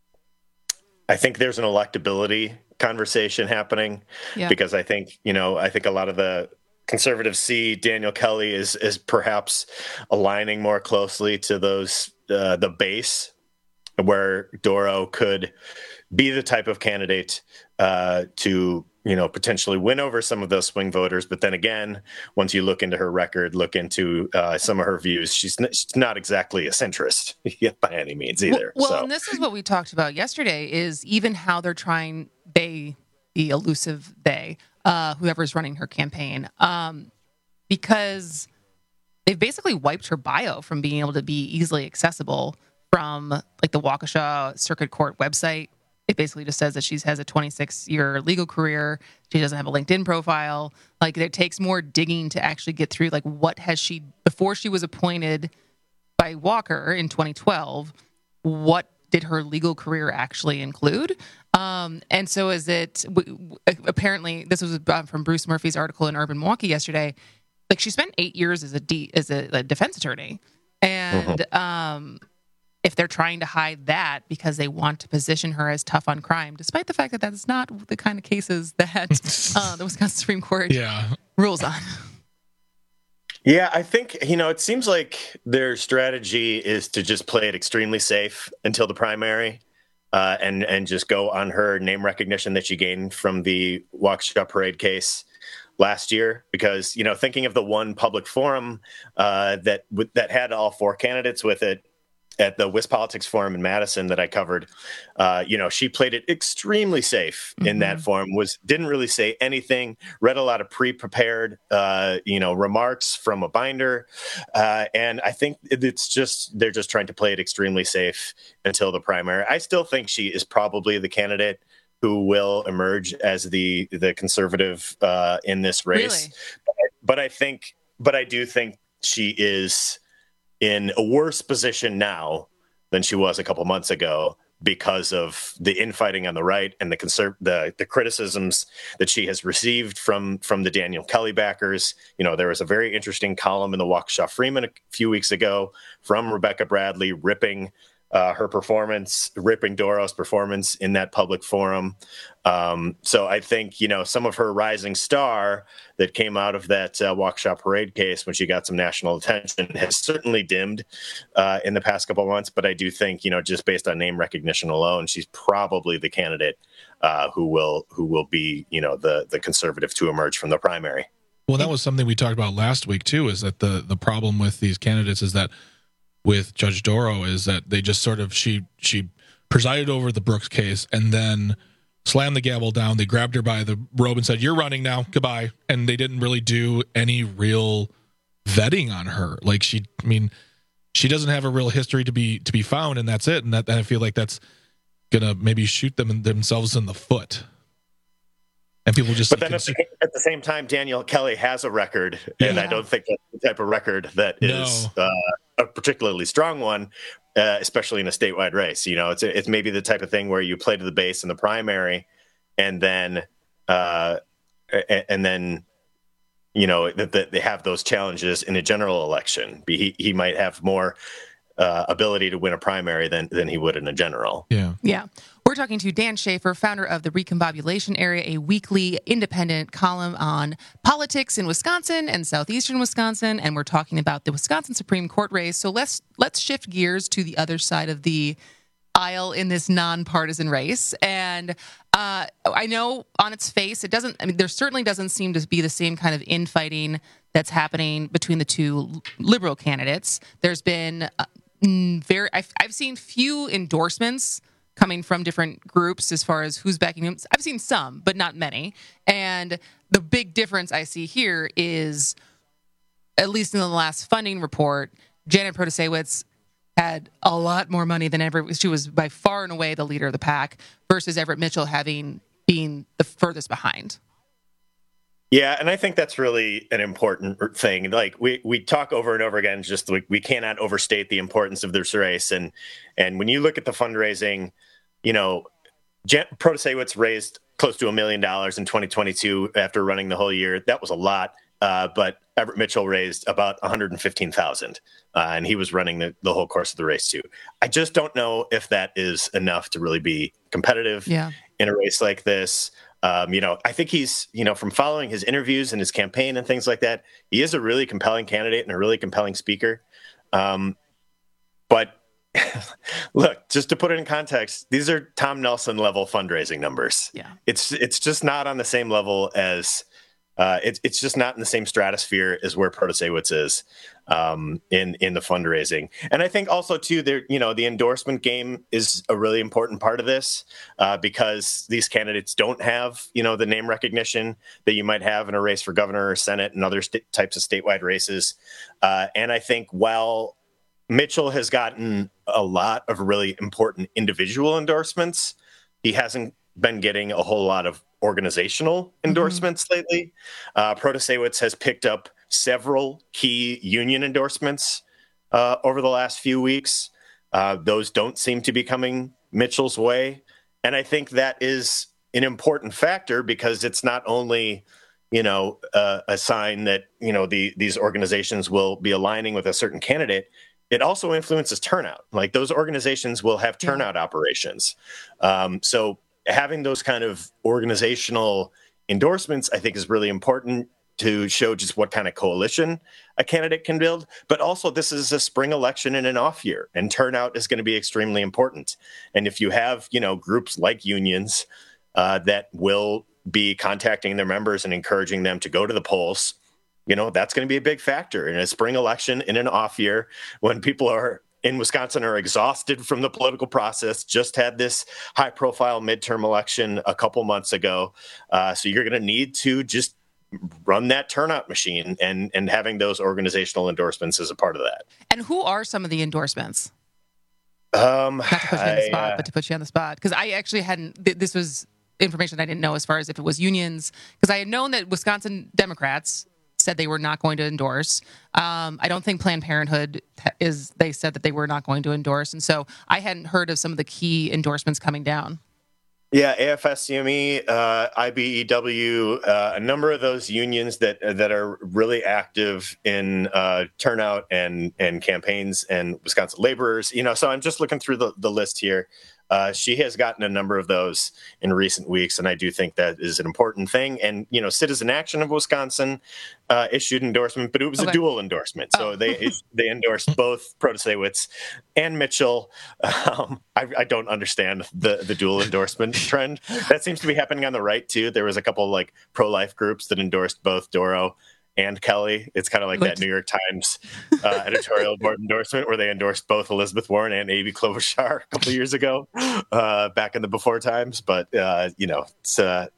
I think there's an electability conversation happening yeah. because I think, you know, I think a lot of the conservatives see Daniel Kelly as is perhaps aligning more closely to those uh, the base, where Dorow could be the type of candidate uh, to, you know, potentially win over some of those swing voters. But then again, once you look into her record, look into uh, some of her views, she's, n- she's not exactly a centrist by any means either. Well, well so. And this is what we talked about yesterday, is even how they're trying, they, the elusive they, uh, whoever's running her campaign, um, because they've basically wiped her bio from being able to be easily accessible from like the Waukesha Circuit Court website. It basically just says that she has a twenty-six year legal career. She doesn't have a LinkedIn profile. Like it takes more digging to actually get through. Like what has she, before she was appointed by Walker in twenty twelve, what did her legal career actually include? Um, and so is it, w- w- apparently, this was from Bruce Murphy's article in Urban Milwaukee yesterday. Like she spent eight years as a, D, as a, a defense attorney. And, mm-hmm. um, if they're trying to hide that because they want to position her as tough on crime, despite the fact that that's not the kind of cases that uh, the Wisconsin Supreme Court yeah. rules on. Yeah, I think, you know, it seems like their strategy is to just play it extremely safe until the primary uh, and, and just go on her name recognition that she gained from the Waukesha Parade case last year. Because, you know, thinking of the one public forum uh, that that had all four candidates with it, at the WisPolitics Forum in Madison that I covered, uh, you know, she played it extremely safe in mm-hmm. that forum, was didn't really say anything, read a lot of pre-prepared, uh, you know, remarks from a binder. Uh, and I think it's just, they're just trying to play it extremely safe until the primary. I still think she is probably the candidate who will emerge as the, the conservative uh, in this race. Really? But, but I think, but I do think she is in a worse position now than she was a couple months ago because of the infighting on the right and the conserv- the the criticisms that she has received from from the Daniel Kelly backers. You know, there was a very interesting column in the Waukesha Freeman a few weeks ago from Rebecca Bradley ripping uh, her performance, ripping Doro's performance in that public forum. Um, so I think, you know, some of her rising star that came out of that uh, Waukesha Parade case when she got some national attention has certainly dimmed uh, in the past couple of months. But I do think, you know, just based on name recognition alone, she's probably the candidate uh, who will who will be, you know, the the conservative to emerge from the primary. Well, that was something we talked about last week, too, is that the the problem with these candidates is that with Judge Doro is that they just sort of she she presided over the Brooks case and then slammed the gavel down. They grabbed her by the robe and said, "You're running now. Goodbye." And they didn't really do any real vetting on her. Like she, I mean, she doesn't have a real history to be to be found, and that's it. And that and I feel like that's gonna maybe shoot them in, themselves in the foot. And people just. But then at the, at the same time, Daniel Kelly has a record, yeah. and I don't think that's the type of record that is no. uh, a particularly strong one, uh, especially in a statewide race. You know, it's it's maybe the type of thing where you play to the base in the primary, and then uh, and then you know that the, they have those challenges in a general election. He he might have more uh, ability to win a primary than than he would in a general. Yeah, yeah. We're talking to Dan Schaefer, founder of the Recombobulation Area, a weekly independent column on politics in Wisconsin and southeastern Wisconsin, and we're talking about the Wisconsin Supreme Court race. So let's let's shift gears to the other side of the aisle in this nonpartisan race. And uh, I know on its face, it doesn't. I mean, there certainly doesn't seem to be the same kind of infighting that's happening between the two liberal candidates. There's been uh, very. I've, I've seen few endorsements coming from different groups as far as who's backing him. I've seen some, but not many. And the big difference I see here is, at least in the last funding report, Janet Protasiewicz had a lot more money than ever. She was by far and away the leader of the pack versus Everett Mitchell having been the furthest behind. Yeah, and I think that's really an important thing. Like we, we talk over and over again, just like we cannot overstate the importance of this race. And and when you look at the fundraising, you know, Jan- Protasiewicz raised close to a million dollars in twenty twenty-two after running the whole year. That was a lot, uh, but Everett Mitchell raised about one hundred fifteen thousand dollars, uh, and he was running the, the whole course of the race too. I just don't know if that is enough to really be competitive yeah. in a race like this. Um, you know, I think he's, you know, from following his interviews and his campaign and things like that, he is a really compelling candidate and a really compelling speaker. Um, but look, just to put it in context, these are Tom Nelson level fundraising numbers. Yeah. It's, it's just not on the same level as Uh, it's it's just not in the same stratosphere as where Protasiewicz is um, in in the fundraising. And I think also too, there you know the endorsement game is a really important part of this uh, because these candidates don't have you know the name recognition that you might have in a race for governor or senate and other st- types of statewide races. Uh, and I think while Mitchell has gotten a lot of really important individual endorsements, he hasn't been getting a whole lot of organizational endorsements mm-hmm. lately. Uh, Protasiewicz has picked up several key union endorsements uh, over the last few weeks. Uh, those don't seem to be coming Mitchell's way. And I think that is an important factor because it's not only, you know, uh, a sign that, you know, the these organizations will be aligning with a certain candidate. It also influences turnout. Like those organizations will have turnout yeah. operations. Um, so having those kind of organizational endorsements, I think, is really important to show just what kind of coalition a candidate can build. But also, this is a spring election in an off year, and turnout is going to be extremely important. And if you have, you know, groups like unions uh, that will be contacting their members and encouraging them to go to the polls, you know, that's going to be a big factor in a spring election in an off year when people are in Wisconsin are exhausted from the political process, just had this high profile midterm election a couple months ago. Uh, so you're going to need to just run that turnout machine, and, and having those organizational endorsements is a part of that. And who are some of the endorsements? Um, Not to put you on the I, spot, uh, but to put you on the spot. Because I actually hadn't, th- this was information I didn't know as far as if it was unions. Because I had known that Wisconsin Democrats said they were not going to endorse. Um, I don't think Planned Parenthood is, they said that they were not going to endorse. And so I hadn't heard of some of the key endorsements coming down. Yeah, A F S C M E, uh, I B E W, uh, a number of those unions that that are really active in uh, turnout and and campaigns, and Wisconsin laborers. You know, so I'm just looking through the, the list here. Uh, she has gotten a number of those in recent weeks, and I do think that is an important thing. And, you know, Citizen Action of Wisconsin uh, issued endorsement, but it was okay. a dual endorsement. So oh. they they endorsed both Protasiewicz and Mitchell. Um, I, I don't understand the, the dual endorsement trend. That seems to be happening on the right, too. There was a couple of, like, pro-life groups that endorsed both Doro and Kelly. It's kind of like that New York Times uh, editorial board endorsement where they endorsed both Elizabeth Warren and Amy Klobuchar a couple of years ago, uh, back in the before times. But, uh, you know, it's, uh,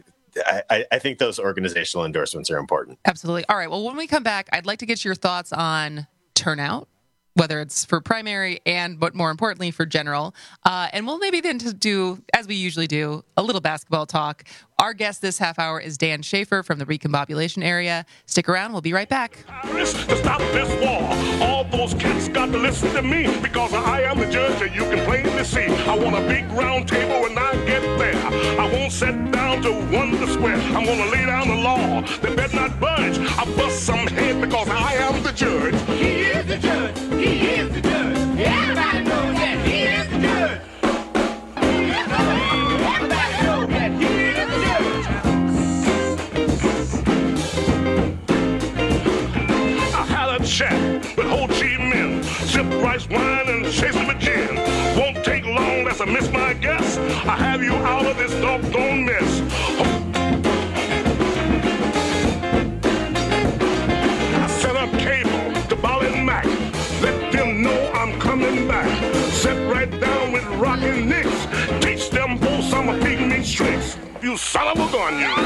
I, I think those organizational endorsements are important. Absolutely. All right. Well, when we come back, I'd like to get your thoughts on turnout, whether it's for primary and, but more importantly, for general. Uh, and we'll maybe then to do, as we usually do, a little basketball talk. Our guest this half hour is Dan Schaefer from the Recombobulation area. Stick around. We'll be right back. To stop this war, all those cats got to listen to me because I am the judge that you can plainly see. I want a big round table when I get there. I won't sit down to wonder square. I'm going to lay down the law. They better not budge. I bust some head because I am the judge. He is the judge. He is the judge. Everybody knows that he is the judge. Everybody knows that he is the judge. I had a chat with Ho Chi Minh, sip rice wine and chase him with gin. Won't take long, that's a miss my guess. I have you out of this doggone mess. I set up cable to Ball and Mac. Let them know I'm coming back. Sit right down with Rockin' Nicks. Teach them both some of big meat tricks. You son of a gun, you.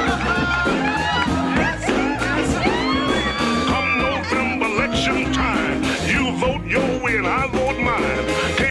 Come November election time, you vote your way and I vote mine.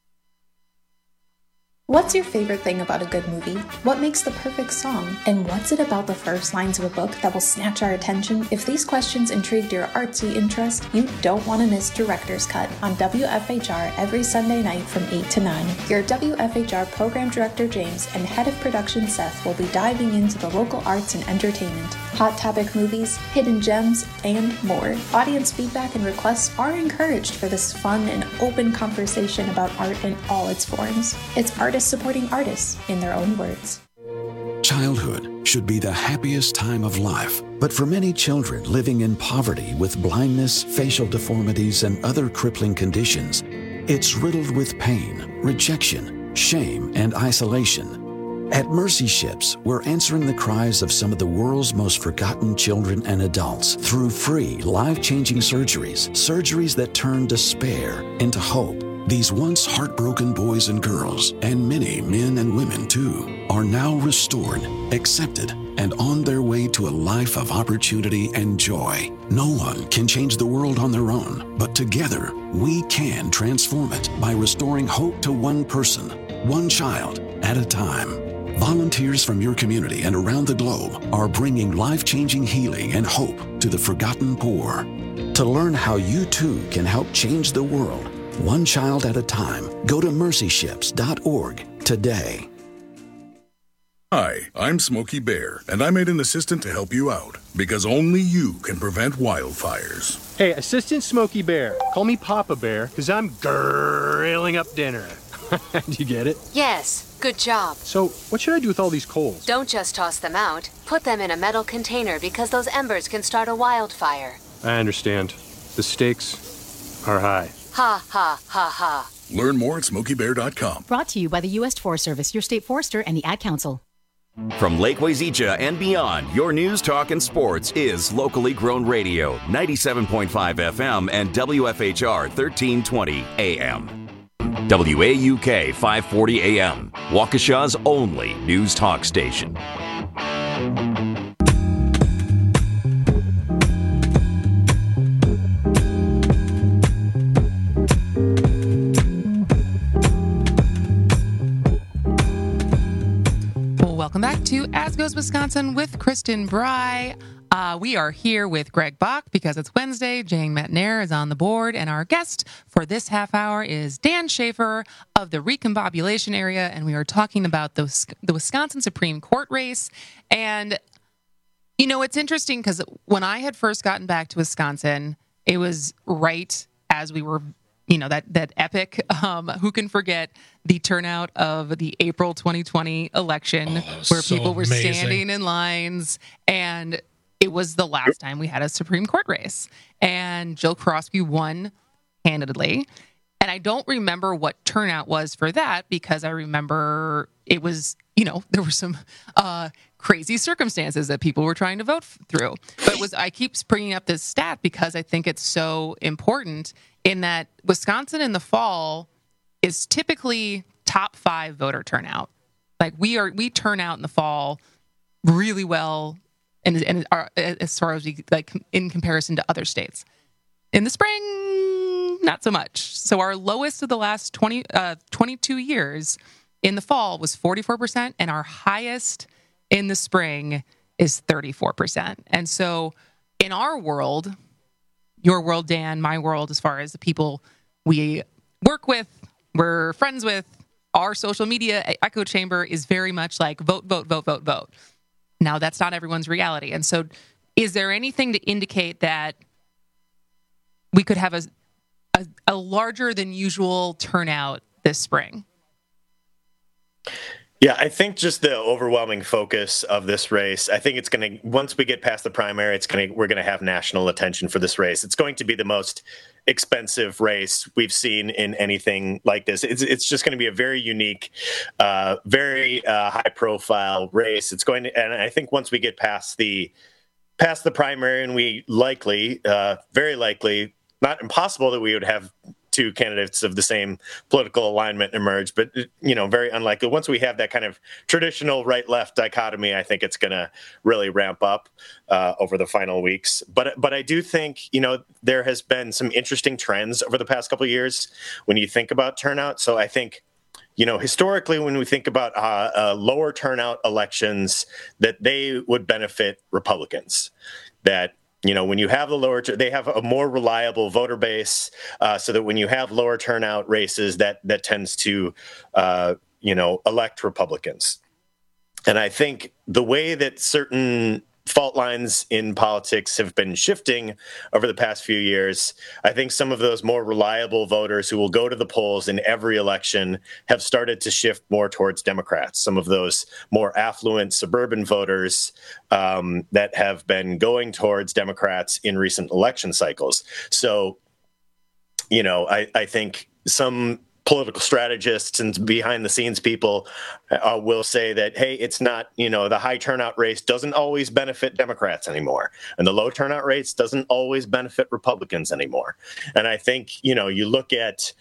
What's your favorite thing about a good movie? What makes the perfect song? And what's it about the first lines of a book that will snatch our attention? If these questions intrigued your artsy interest, you don't want to miss Director's Cut on W F H R every Sunday night from eight to nine. Your W F H R Program Director James and Head of Production Seth will be diving into the local arts and entertainment, hot topic movies, hidden gems, and more. Audience feedback and requests are encouraged for this fun and open conversation about art in all its forms. It's artists supporting artists in their own words. Childhood should be the happiest time of life, but for many children living in poverty with blindness, facial deformities, and other crippling conditions, it's riddled with pain, rejection, shame, and isolation. At Mercy Ships, we're answering the cries of some of the world's most forgotten children and adults through free, life-changing surgeries, surgeries that turn despair into hope. These once heartbroken boys and girls, and many men and women too, are now restored, accepted, and on their way to a life of opportunity and joy. No one can change the world on their own, but together we can transform it by restoring hope to one person, one child at a time. Volunteers from your community and around the globe are bringing life-changing healing and hope to the forgotten poor. To learn how you too can help change the world, one child at a time, go to mercy ships dot org today. Hi, I'm Smokey Bear, and I made an assistant to help you out, because only you can prevent wildfires. Hey, Assistant Smokey Bear, call me Papa Bear, because I'm grilling up dinner. Do you get it? Yes, good job. So, what should I do with all these coals? Don't just toss them out. Put them in a metal container because those embers can start a wildfire. I understand. The stakes are high. Ha, ha, ha, ha. Learn more at smokey bear dot com. Brought to you by the U S Forest Service, your state forester, and the Ad Council. From Lake Wazeecha and beyond, your news, talk, and sports is locally grown radio, ninety-seven point five F M and W F H R thirteen twenty A M. W A U K five forty A M, Waukesha's only news talk station. Welcome back to As Goes Wisconsin with Kristen Bry. Uh, we are here with Greg Bach because it's Wednesday. Jane Metnair is on the board, and our guest for this half hour is Dan Schaefer of the Recombobulation area, and we are talking about the, the Wisconsin Supreme Court race. And, you know, it's interesting because when I had first gotten back to Wisconsin, it was right as we were, you know, that that epic, um, who can forget the turnout of the April twenty twenty election, oh, where so people were amazing. standing in lines, and it was the last time we had a Supreme Court race. And Jill Krosky won handedly. And I don't remember what turnout was for that because I remember it was, you know, there were some uh, crazy circumstances that people were trying to vote through. But it was, I keep bringing up this stat because I think it's so important in that Wisconsin in the fall is typically top five voter turnout. Like we are, we turn out in the fall really well, and and are, as far as we like in comparison to other states. In the spring, not so much. So our lowest of the last twenty, uh, twenty-two years in the fall was forty-four percent, and our highest in the spring is thirty-four percent. And so in our world, your world, Dan, my world, as far as the people we work with, we're friends with, our social media echo chamber is very much like vote, vote, vote, vote, vote. Now, that's not everyone's reality. And so is there anything to indicate that we could have a, a, a larger than usual turnout this spring? Yeah, I think just the overwhelming focus of this race, I think it's going to, once we get past the primary, it's going to, we're going to have national attention for this race. It's going to be the most expensive race we've seen in anything like this. It's, it's just going to be a very unique, uh, very uh, high profile race. It's going to, and I think once we get past the, past the primary, and we likely, uh, very likely, not impossible that we would have two candidates of the same political alignment emerge, but, you know, very unlikely. Once we have that kind of traditional right-left dichotomy, I think it's going to really ramp up uh, over the final weeks. But but I do think, you know, there has been some interesting trends over the past couple of years when you think about turnout. So I think, you know, historically, when we think about uh, uh, lower turnout elections, that they would benefit Republicans. That, you know, when you have the lower, they have a more reliable voter base, uh, so that when you have lower turnout races, that that tends to, uh, you know, elect Republicans. And I think the way that certain fault lines in politics have been shifting over the past few years, I think some of those more reliable voters who will go to the polls in every election have started to shift more towards Democrats. Some of those more affluent suburban voters um, that have been going towards Democrats in recent election cycles. So, you know, I, I think some political strategists and behind the scenes people uh, will say that, hey, it's not, you know, the high turnout race doesn't always benefit Democrats anymore. And the low turnout race doesn't always benefit Republicans anymore. And I think, you know, you look at,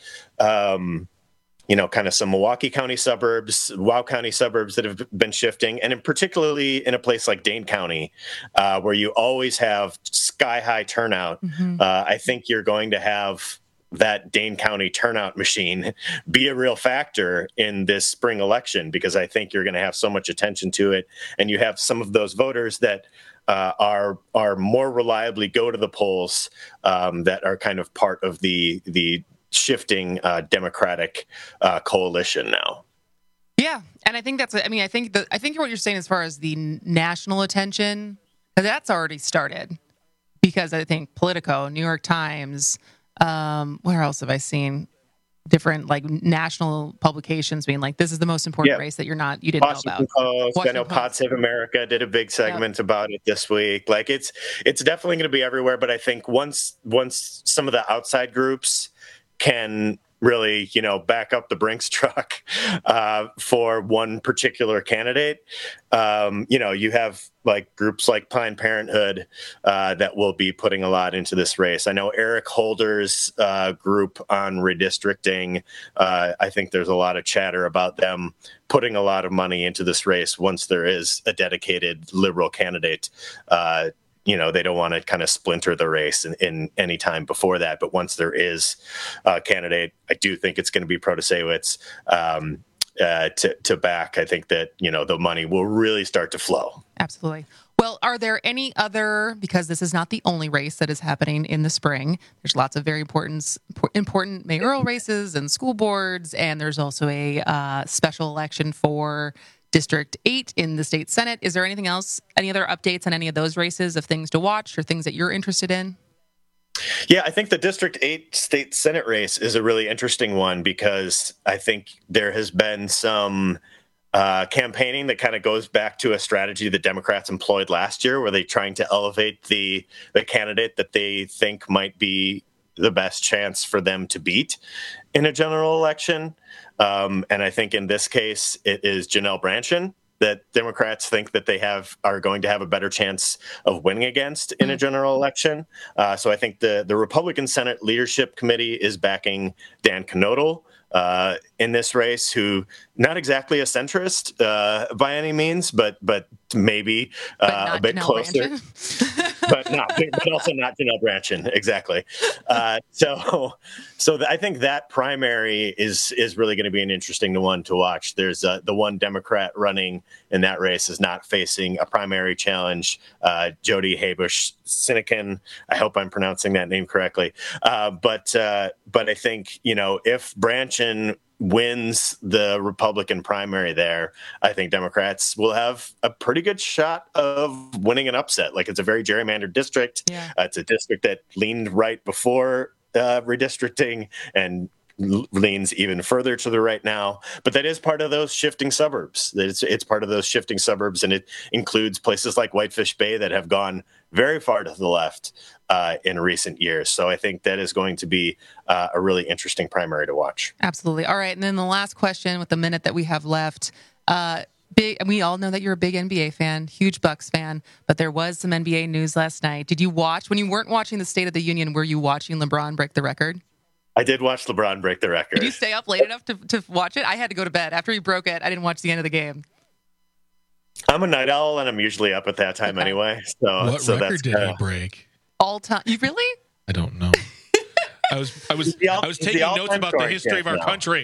um, you know, kind of some Milwaukee County suburbs, Wow County suburbs that have been shifting, and in particularly in a place like Dane County, uh, where you always have sky high turnout. Mm-hmm. Uh, I think you're going to have that Dane County turnout machine be a real factor in this spring election, because I think you're going to have so much attention to it. And you have some of those voters that uh, are are more reliably go to the polls, um, that are kind of part of the the shifting uh, Democratic uh, coalition now. Yeah, and I think that's. I mean, I think the, I think what you're saying as far as the national attention, that's already started, because I think Politico, New York Times. Um, where else have I seen different like national publications being like, this is the most important yeah. race that you're not, you didn't Washington know about. Post, I know Pod Save America did a big segment yep. about it this week. Like it's, it's definitely going to be everywhere. But I think once, once some of the outside groups can really, you know, back up the Brinks truck uh, for one particular candidate. Um, you know, you have like groups like Planned Parenthood uh, that will be putting a lot into this race. I know Eric Holder's uh, group on redistricting. Uh, I think there's a lot of chatter about them putting a lot of money into this race once there is a dedicated liberal candidate. Uh, You know, they don't want to kind of splinter the race in, in any time before that. But once there is a candidate, I do think it's going to be Protasewicz um, uh, to, to back. I think that, you know, the money will really start to flow. Absolutely. Well, are there any other, because this is not the only race that is happening in the spring, there's lots of very important important mayoral races and school boards, and there's also a uh, special election for District eight in the state Senate. Is there anything else, any other updates on any of those races of things to watch or things that you're interested in? Yeah, I think the District eight state Senate race is a really interesting one, because I think there has been some uh, campaigning that kind of goes back to a strategy that Democrats employed last year, where they're trying to elevate the the candidate that they think might be the best chance for them to beat in a general election. Um, and I think in this case, it is Janelle Brandtjen that Democrats think that they have are going to have a better chance of winning against in a general election. Uh, so I think the, the Republican Senate Leadership Committee is backing Dan Knodel uh, in this race, who not exactly a centrist uh, by any means, but but maybe uh, but a bit Janelle closer. But not, but also not Janelle Brandtjen, exactly. Uh, so, so I think that primary is is really going to be an interesting one to watch. There's uh, the one Democrat running in that race is not facing a primary challenge. Uh, Jody Habush Sinekin. I hope I'm pronouncing that name correctly. Uh, but uh, but I think, you know, if Brandtjen wins the Republican primary there, I think Democrats will have a pretty good shot of winning an upset. Like, it's a very gerrymandered district. Yeah. Uh, it's a district that leaned right before uh, redistricting and leans even further to the right now. But that is part of those shifting suburbs. It's, it's part of those shifting suburbs, and it includes places like Whitefish Bay that have gone very far to the left uh, in recent years. So I think that is going to be uh, a really interesting primary to watch. Absolutely. All right. And then the last question with the minute that we have left. Uh, big, we all know that you're a big N B A fan, huge Bucks fan, but there was some N B A news last night. Did you watch, when you weren't watching the State of the Union, were you watching LeBron break the record? I did watch LeBron break the record. Did you stay up late enough to, to watch it? I had to go to bed. After he broke it, I didn't watch the end of the game. I'm a night owl, and I'm usually up at that time okay. anyway. So, what so record that's did kinda... he break? All time. You really? I don't know. I was I was all, I was taking notes about the history of our now. country.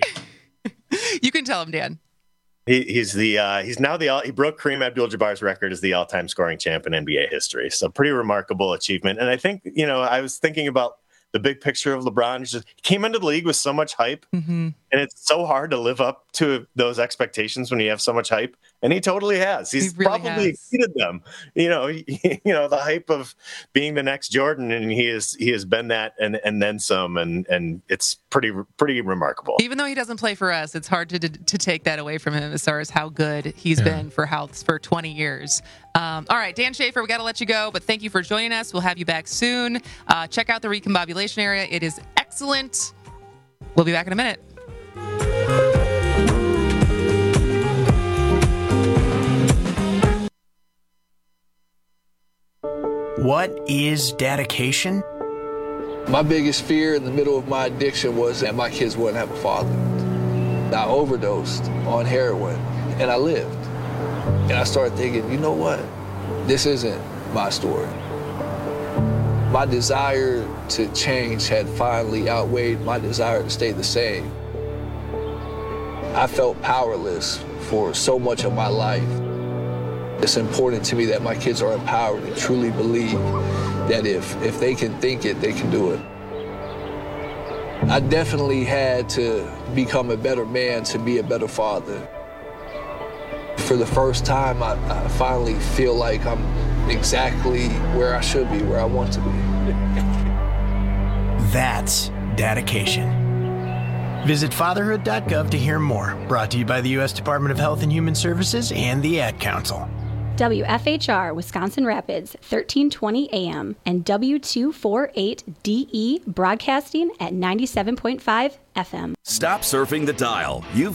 You can tell him, Dan. He, he's the uh, he's now the he broke Kareem Abdul-Jabbar's record as the all-time scoring champ in N B A history. So pretty remarkable achievement. And I think, you know, I was thinking about the big picture of LeBron. Just, he came into the league with so much hype, mm-hmm. and it's so hard to live up to those expectations when you have so much hype. And he totally has. He's he really probably has. exceeded them. You know, he, you know, the hype of being the next Jordan, and he is he has been that, and and then some, and and it's pretty pretty remarkable. Even though he doesn't play for us, it's hard to to take that away from him as far as how good he's yeah. been for how for twenty years. Um, all right, Dan Schaefer, we got to let you go, but thank you for joining us. We'll have you back soon. Uh, check out the Recombobulation Area. It is excellent. We'll be back in a minute. What is dedication? My biggest fear in the middle of my addiction was that my kids wouldn't have a father. I overdosed on heroin, and I lived. And I started thinking, you know what? This isn't my story. My desire to change had finally outweighed my desire to stay the same. I felt powerless for so much of my life. It's important to me that my kids are empowered and truly believe that if, if they can think it, they can do it. I definitely had to become a better man to be a better father. For the first time, I, I finally feel like I'm exactly where I should be, where I want to be. That's dedication. Visit fatherhood dot gov to hear more. Brought to you by the U S Department of Health and Human Services and the Ad Council. W F H R Wisconsin Rapids, thirteen twenty A M, and W two forty-eight D E broadcasting at ninety-seven point five F M. Stop surfing the dial. You've